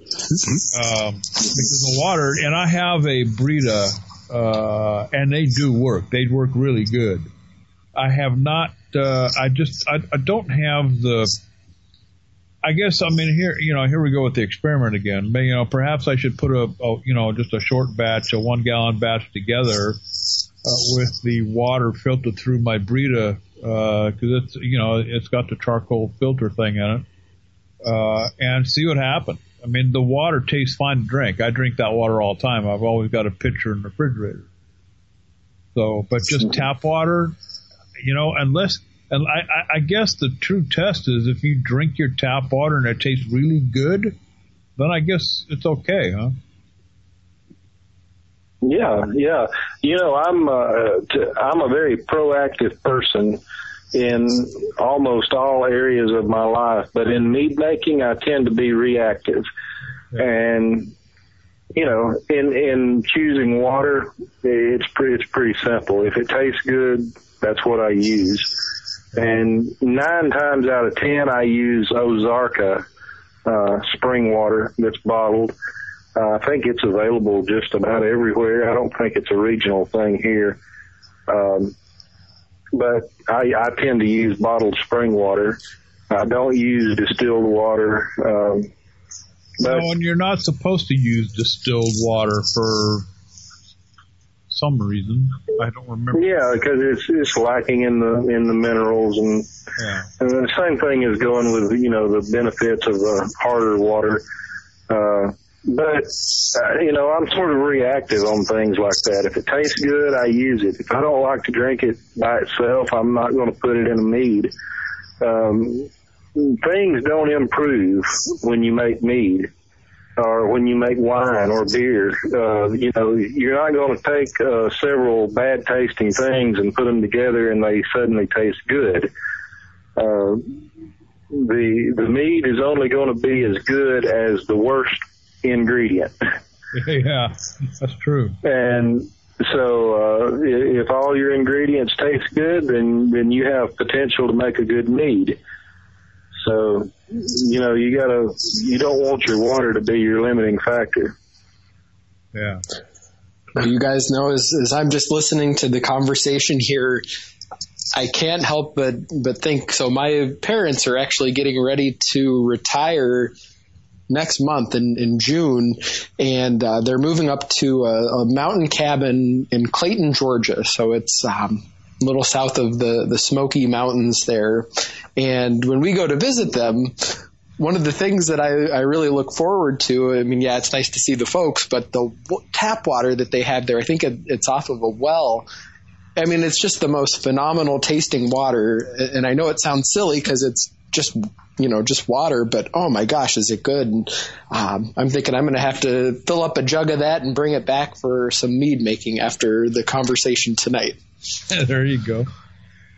Um, because the water, and I have a Brita, uh, and they do work. They work really good. I have not, uh, I just, I, I don't have the, I guess, I mean, here, you know, here we go with the experiment again. But, you know, perhaps I should put a, a you know, just a short batch, a one gallon batch together, uh, with the water filtered through my Brita, uh, cause it's, you know, it's got the charcoal filter thing in it, uh, and see what happens. I mean, the water tastes fine to drink. I drink that water all the time. I've always got a pitcher in the refrigerator. So, but just tap water, you know, unless, and I, I guess the true test is if you drink your tap water and it tastes really good, then I guess it's okay, huh? Yeah, yeah. You know, I'm uh, t- I'm a very proactive person in almost all areas of my life, but in mead making, I tend to be reactive. Yeah. And you know, in in choosing water, it's pretty it's pretty simple. If it tastes good, that's what I use. And nine times out of ten, I use Ozarka uh, spring water that's bottled. Uh, I think it's available just about everywhere. I don't think it's a regional thing here. Um, but I, I tend to use bottled spring water. I don't use distilled water. Um, but, no, and you're not supposed to use distilled water for some reason. I don't remember. Yeah, because it's it's lacking in the in the minerals, and yeah. and the same thing is going with, you know, the benefits of the harder water. Uh, but uh, you know, I'm sort of reactive on things like that. If it tastes good, I use it. If I don't like to drink it by itself, I'm not going to put it in a mead. Um, things don't improve when you make mead, or when you make wine or beer. Uh, you know, you're not going to take uh, several bad tasting things and put them together and they suddenly taste good. Uh, the the mead is only going to be as good as the worst ingredient. Yeah, that's true. And so uh, if all your ingredients taste good, then then you have potential to make a good mead. So, you know, you gotta, you don't want your water to be your limiting factor. Yeah. You guys know, as, as I'm just listening to the conversation here, I can't help but, but think, so my parents are actually getting ready to retire next month in, in June, and uh, they're moving up to a, a mountain cabin in Clayton, Georgia. So it's um, a little south of the, the Smoky Mountains there. And when we go to visit them, one of the things that I, I really look forward to, I mean, yeah, it's nice to see the folks, but the w- tap water that they have there, I think it, it's off of a well. I mean, it's just the most phenomenal tasting water. And I know it sounds silly because it's just, you know, just water, but oh my gosh, is it good? And um, I'm thinking I'm going to have to fill up a jug of that and bring it back for some mead making after the conversation tonight. There you go.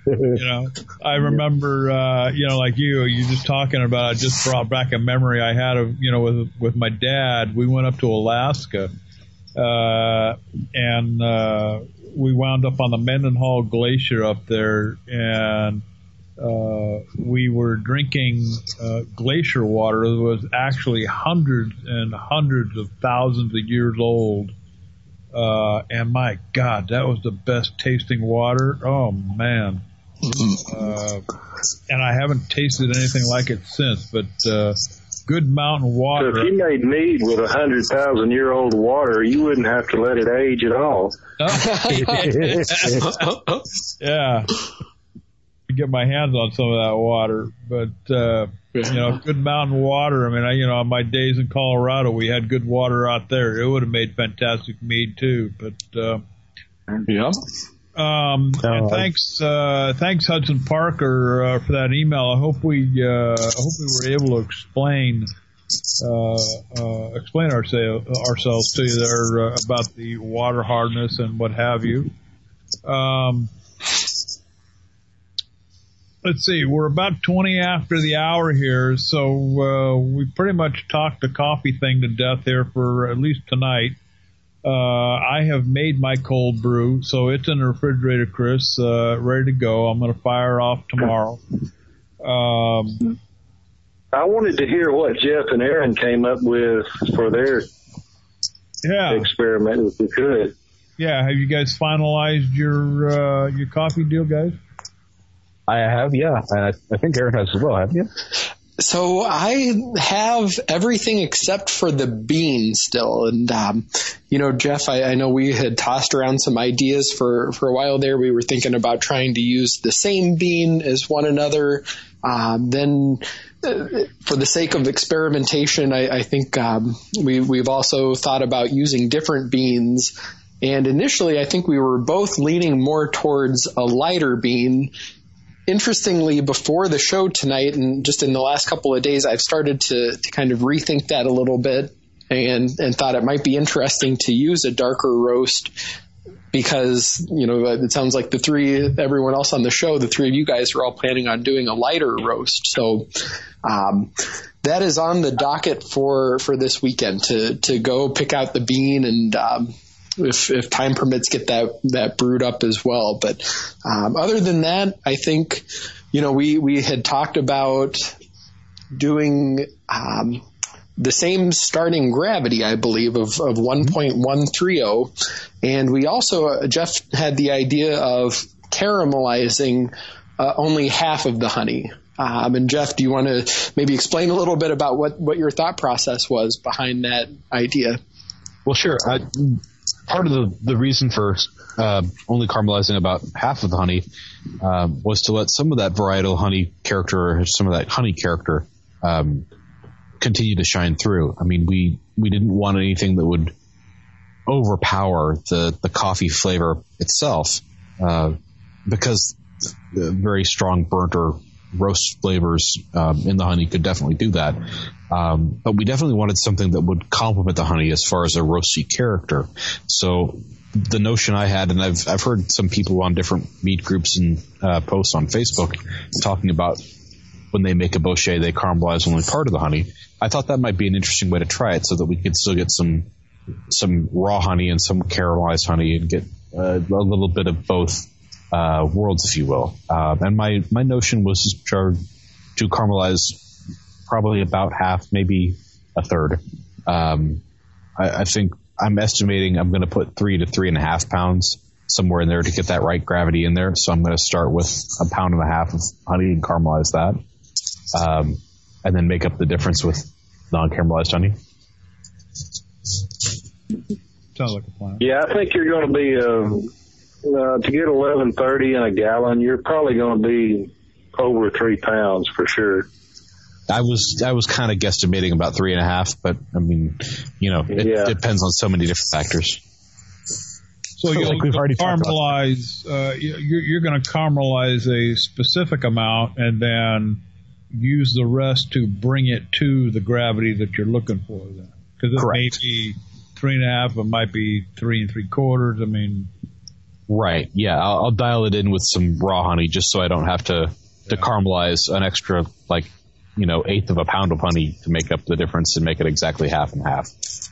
You know, I remember, uh, you know, like you, you just talking about, it just brought back a memory I had of, you know, with, with my dad. We went up to Alaska, uh, and, uh, we wound up on the Mendenhall Glacier up there, and, uh, we were drinking, uh, glacier water that was actually hundreds and hundreds of thousands of years old. Uh, and my God, that was the best tasting water. Oh man. Uh, and I haven't tasted anything like it since, but, uh, good mountain water. So if you made mead with a hundred thousand year old water, you wouldn't have to let it age at all. Yeah. Get my hands on some of that water, but, uh, you know, good mountain water. I mean, I, you know, on my days in Colorado, we had good water out there. It would have made fantastic mead too, but, uh, yeah. Um, and thanks, uh, thanks Hudson Parker, uh, for that email. I hope we, uh, I hope we were able to explain, uh, uh, explain ourselves, ourselves to you there, uh, about the water hardness and what have you. Um, let's see, we're about twenty after the hour here, so, uh, we pretty much talked the coffee thing to death here for at least tonight. Uh, I have made my cold brew, so it's in the refrigerator, Chris, uh, ready to go. I'm going to fire off tomorrow. Um, I wanted to hear what Jeff and Aaron came up with for their yeah. experiment, if we could. Yeah, have you guys finalized your uh, your coffee deal, guys? I have, yeah. I, I think Aaron has as well, haven't you? So I have everything except for the bean still. And, um, you know, Jeff, I, I know we had tossed around some ideas for, for a while there. We were thinking about trying to use the same bean as one another. Um, then uh, for the sake of experimentation, I, I think um, we, we've also thought about using different beans. And initially, I think we were both leaning more towards a lighter bean. Interestingly, before the show tonight and just in the last couple of days, I've started to, to kind of rethink that a little bit and, and thought it might be interesting to use a darker roast because, you know, it sounds like the three, everyone else on the show, the three of you guys are all planning on doing a lighter roast. So um, that is on the docket for, for this weekend to, to go pick out the bean and um, If, if time permits, get that, that brewed up as well. But um, other than that, I think, you know, we, we had talked about doing um, the same starting gravity, I believe, of, of one point one three zero. And we also, uh, Jeff had the idea of caramelizing uh, only half of the honey. Um, and Jeff, do you want to maybe explain a little bit about what, what your thought process was behind that idea? Well, sure. I, Part of the, the reason for uh, only caramelizing about half of the honey uh, was to let some of that varietal honey character, some of that honey character, um, continue to shine through. I mean, we, we didn't want anything that would overpower the, the coffee flavor itself uh, because the very strong burnt or roast flavors um, in the honey could definitely do that. Um, but we definitely wanted something that would complement the honey as far as a roasty character. So the notion I had, and I've I've heard some people on different mead groups and uh, posts on Facebook talking about when they make a bochet, they caramelize only part of the honey. I thought that might be an interesting way to try it so that we could still get some some raw honey and some caramelized honey and get uh, a little bit of both uh, worlds, if you will. Uh, and my, my notion was to, to caramelize probably about half, maybe a third. Um, I, I think I'm estimating I'm going to put three to three and a half pounds somewhere in there to get that right gravity in there. So I'm going to start with a pound and a half of honey and caramelize that. Um, and then make up the difference with non-caramelized honey. Sounds like a plan. Yeah, I think you're going to be, uh, uh, to get eleven thirty in a gallon, you're probably going to be over three pounds for sure. I was I was kind of guesstimating about three and a half, but I mean, you know, it yeah. depends on so many different factors. So you'll, like you'll caramelize. Uh, you're, you're going to caramelize a specific amount, and then use the rest to bring it to the gravity that you're looking for. Then, because it Correct. may be three and a half, it might be three and three quarters. I mean, Right. Yeah, I'll, I'll dial it in with some raw honey just so I don't have to, to Yeah. caramelize an extra, like, you know, eighth of a pound of honey to make up the difference and make it exactly half and half.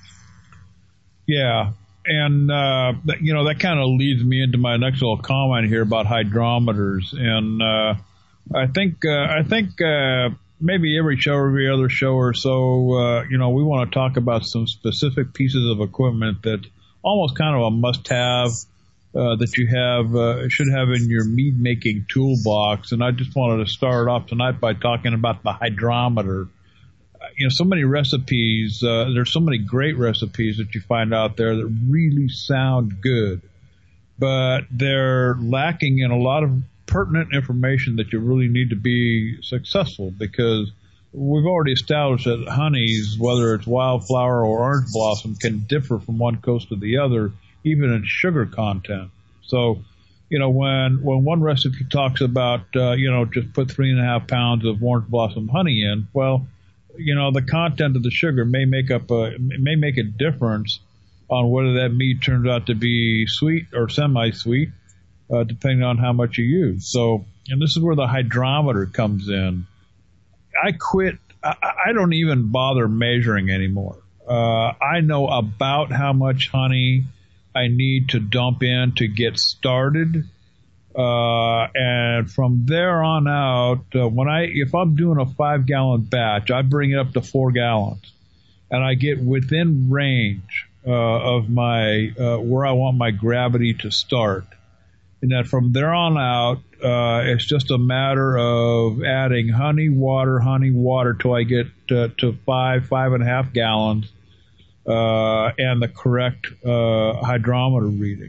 Yeah. And, uh, that, you know, that kind of leads me into my next little comment here about hydrometers. And, uh, I think, uh, I think, uh, maybe every show, every other show or so, uh, you know, we want to talk about some specific pieces of equipment that almost kind of a must have, uh, that you have, uh, should have in your mead making toolbox. And I just wanted to start off tonight by talking about the hydrometer. You know, so many recipes, uh, there's so many great recipes that you find out there that really sound good, but they're lacking in a lot of pertinent information that you really need to be successful, because we've already established that honeys, whether it's wildflower or orange blossom, can differ from one coast to the other, even in sugar content. So, you know, when, when one recipe talks about, uh, you know, just put three and a half pounds of orange blossom honey in, well, you know, the content of the sugar may make up a, may make a difference on whether that mead turns out to be sweet or semi-sweet, uh, depending on how much you use. So, and this is where the hydrometer comes in. I quit. I, I don't even bother measuring anymore. Uh, I know about how much honey I need to dump in to get started. Uh, and from there on out, uh, when I, if I'm doing a five gallon batch, I bring it up to four gallons and I get within range, uh, of my, uh, where I want my gravity to start. And then from there on out, uh, it's just a matter of adding honey, water, honey, water till I get uh, to five, five and a half gallons, uh, and the correct, uh, hydrometer reading.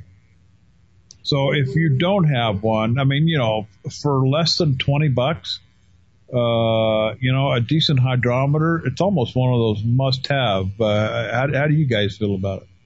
So if you don't have one, I mean, you know, for less than twenty bucks, uh, you know, a decent hydrometer, it's almost one of those must have. Uh, how, how do you guys feel about it?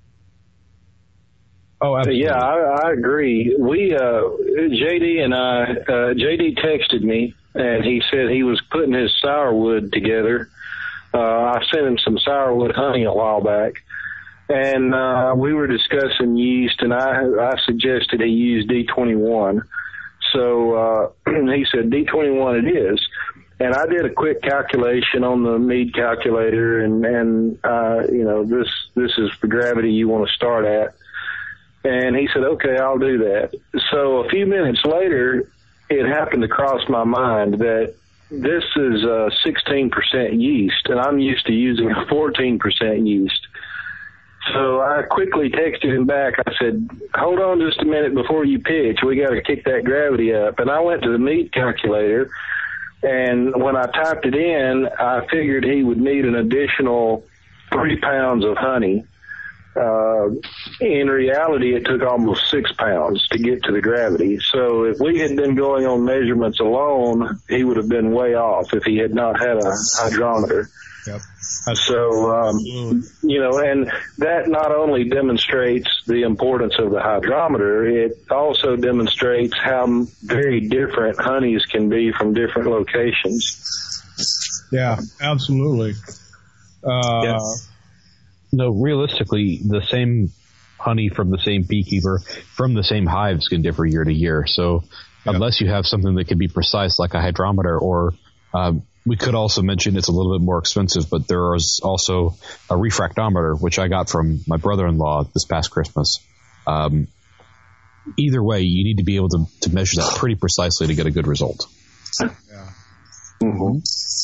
Oh, absolutely. Yeah, I, I agree. We, uh, J D and I, uh, J D texted me and he said he was putting his sourwood together. Uh, I sent him some sourwood honey a while back. And uh, we were discussing yeast, and I, I suggested he use D twenty-one. So uh, he said D twenty-one it is. And I did a quick calculation on the mead calculator, and, and uh, you know, this this is the gravity you want to start at. And he said, okay, I'll do that. So a few minutes later, it happened to cross my mind that this is uh, sixteen percent yeast, and I'm used to using a fourteen percent yeast. So I quickly texted him back. I said, hold on just a minute before you pitch. We got to kick that gravity up. And I went to the meat calculator, and when I typed it in, I figured he would need an additional three pounds of honey. Uh, in reality, it took almost six pounds to get to the gravity. So if we had been going on measurements alone, he would have been way off if he had not had a hydrometer. Yep. So, um, you know, and that not only demonstrates the importance of the hydrometer, it also demonstrates how very different honeys can be from different locations. Yeah, absolutely. Uh, Yes. No, realistically, the same honey from the same beekeeper from the same hives can differ year to year. So Yep. unless you have something that can be precise like a hydrometer, or um, we could also mention it's a little bit more expensive, but there is also a refractometer, which I got from my brother-in-law this past Christmas. Um, either way, you need to be able to, to measure that pretty precisely to get a good result. Yeah. Mm-hmm.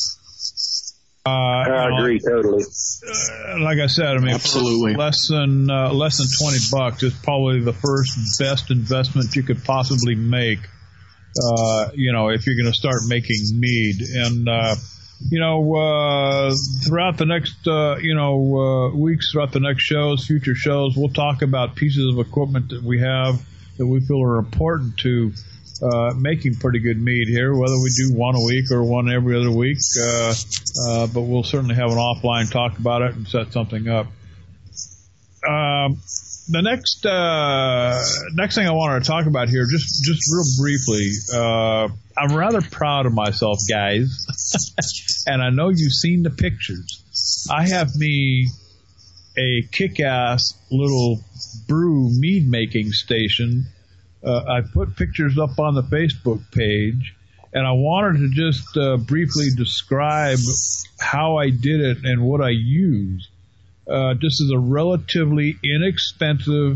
Uh, I agree totally. Uh, like I said, I mean, Absolutely. for less than uh, less than twenty bucks is probably the first best investment you could possibly make. Uh, you know, if you're going to start making mead, and uh, you know, uh, throughout the next uh, you know uh, weeks, throughout the next shows, future shows, we'll talk about pieces of equipment that we have that we feel are important to uh, making pretty good mead here, whether we do one a week or one every other week. Uh, uh, but we'll certainly have an offline talk about it and set something up. Um, the next, uh, next thing I wanted to talk about here, just, just real briefly, uh, I'm rather proud of myself, guys. And I know you've seen the pictures. I have me a kick-ass little brew mead making station. Uh, I put pictures up on the Facebook page, and I wanted to just uh, briefly describe how I did it and what I used. Uh, this is a relatively inexpensive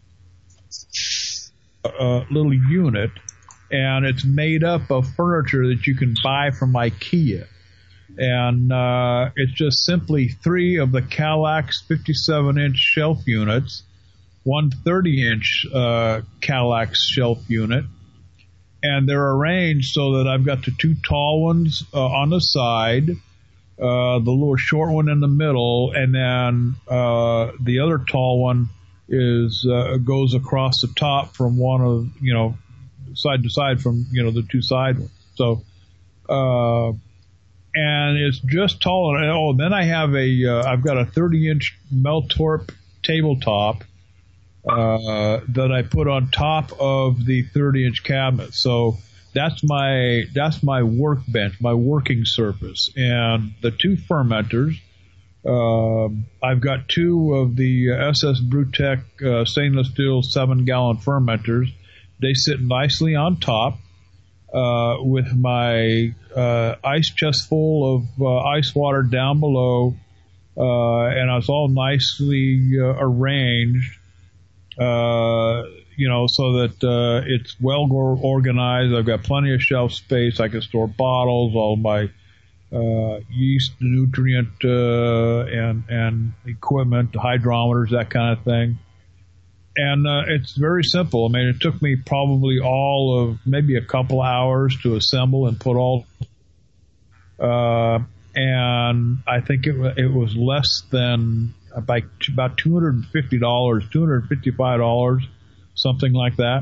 uh, little unit, and it's made up of furniture that you can buy from IKEA. And uh, it's just simply three of the Kallax fifty-seven inch shelf units, one thirty inch uh, Kallax shelf unit, and they're arranged so that I've got the two tall ones uh, on the side, uh, the little short one in the middle, and then uh, the other tall one is uh, goes across the top from one of, you know, side to side from, you know, the two side ones. So, uh, and it's just tall. And, oh, then I have a, uh, I've got a thirty inch Meltorp tabletop uh, that I put on top of the thirty inch cabinet. So that's my, that's my workbench, my working surface. And the two fermenters, uh, I've got two of the S S Brewtech uh, stainless steel seven gallon fermenters. They sit nicely on top uh, with my uh, ice chest full of uh, ice water down below, uh, and it's all nicely uh, arranged, uh, you know, so that uh, it's well organized. I've got plenty of shelf space. I can store bottles, all my uh, yeast, nutrient, uh, and and equipment, hydrometers, that kind of thing. And uh, it's very simple. I mean, it took me probably all of maybe a couple hours to assemble and put all. Uh, and I think it it was less than about about two hundred and fifty dollars, two hundred and fifty five dollars, something like that.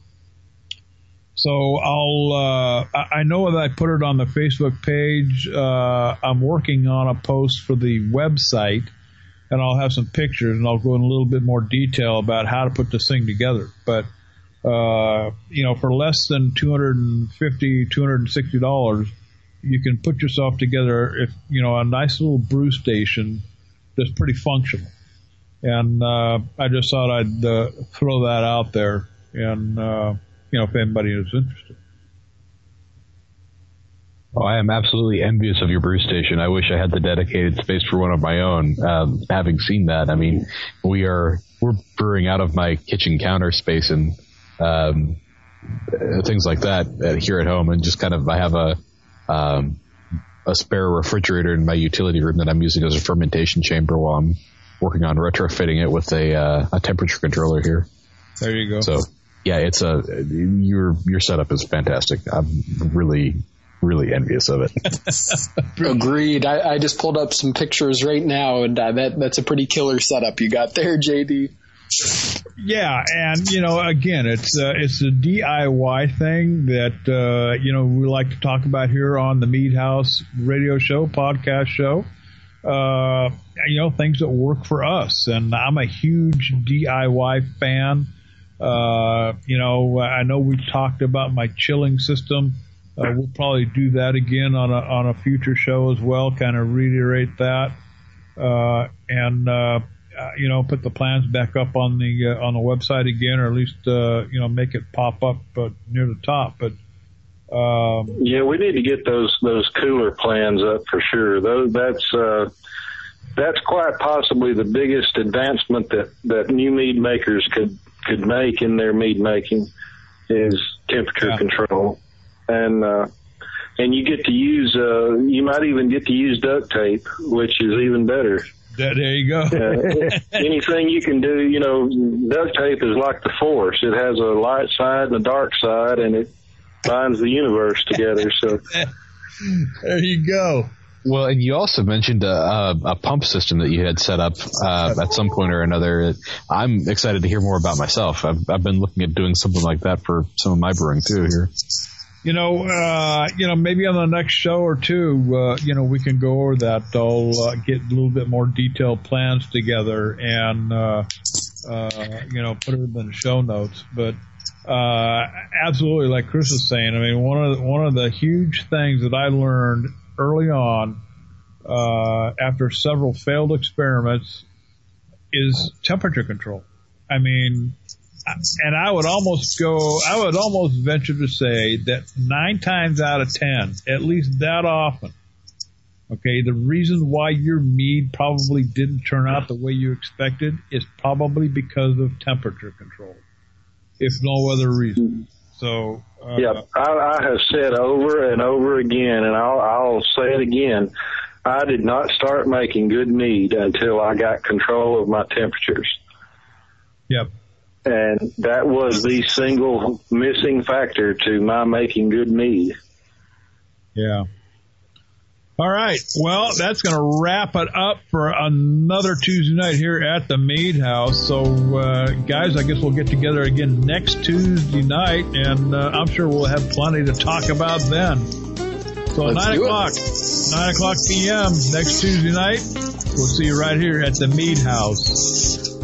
So I'll uh, I know that I put it on the Facebook page. Uh, I'm working on a post for the website. And I'll have some pictures, and I'll go in a little bit more detail about how to put this thing together. But, uh, you know, for less than two hundred fifty dollars, two hundred sixty dollars, you can put yourself together, if you know, a nice little brew station that's pretty functional. And uh, I just thought I'd uh, throw that out there, and, uh, you know, if anybody is interested. Oh, I am absolutely envious of your brew station. I wish I had the dedicated space for one of my own. Um, having seen that, I mean, we are we're brewing out of my kitchen counter space and um, things like that uh, here at home, and just kind of I have a um, a spare refrigerator in my utility room that I'm using as a fermentation chamber while I'm working on retrofitting it with a uh, a temperature controller here. There you go. So yeah, it's a your your setup is fantastic. I'm really. really envious of it. Agreed. I, I just pulled up some pictures right now, and uh, that that's a pretty killer setup you got there, J D. Yeah, and you know, again, it's uh, it's a D I Y thing that uh, you know we like to talk about here on the Mead House radio show, podcast show. Uh, you know, things that work for us, and I'm a huge D I Y fan. Uh, you know, I know we talked about my chilling system. Uh, we'll probably do that again on a on a future show as well, kind of reiterate that, uh, and uh, you know, put the plans back up on the uh, on the website again, or at least uh, you know, make it pop up uh, near the top. But um, yeah, we need to get those those cooler plans up for sure. Those that's uh, that's quite possibly the biggest advancement that that new mead makers could could make in their mead making is temperature yeah. control. And, uh, and you get to use, uh, you might even get to use duct tape, which is even better. There you go. uh, anything you can do, you know, duct tape is like the Force. It has a light side and a dark side, and it binds the universe together. So there you go. Well, and you also mentioned a, a, a pump system that you had set up uh, at some point or another. I'm excited to hear more about myself. I've, I've been looking at doing something like that for some of my brewing too here. You know, uh, you know, maybe on the next show or two, uh, you know, we can go over that. I'll uh, get a little bit more detailed plans together and, uh, uh, you know, put it in the show notes. But uh, absolutely, like Chris was saying, I mean, one of the, one of the huge things that I learned early on, uh, after several failed experiments, is temperature control. I mean, and I would almost go, I would almost venture to say that nine times out of ten, at least that often, okay, the reason why your mead probably didn't turn out the way you expected is probably because of temperature control, if no other reason. So, uh, yeah, I, I have said over and over again, and I'll, I'll say it again, I did not start making good mead until I got control of my temperatures. Yep. And that was the single missing factor to my making good mead. Yeah. All right. Well, that's going to wrap it up for another Tuesday night here at the Mead House. So, uh, guys, I guess we'll get together again next Tuesday night, and uh, I'm sure we'll have plenty to talk about then. So, Let's nine o'clock, nine o'clock p.m. next Tuesday night. We'll see you right here at the Mead House.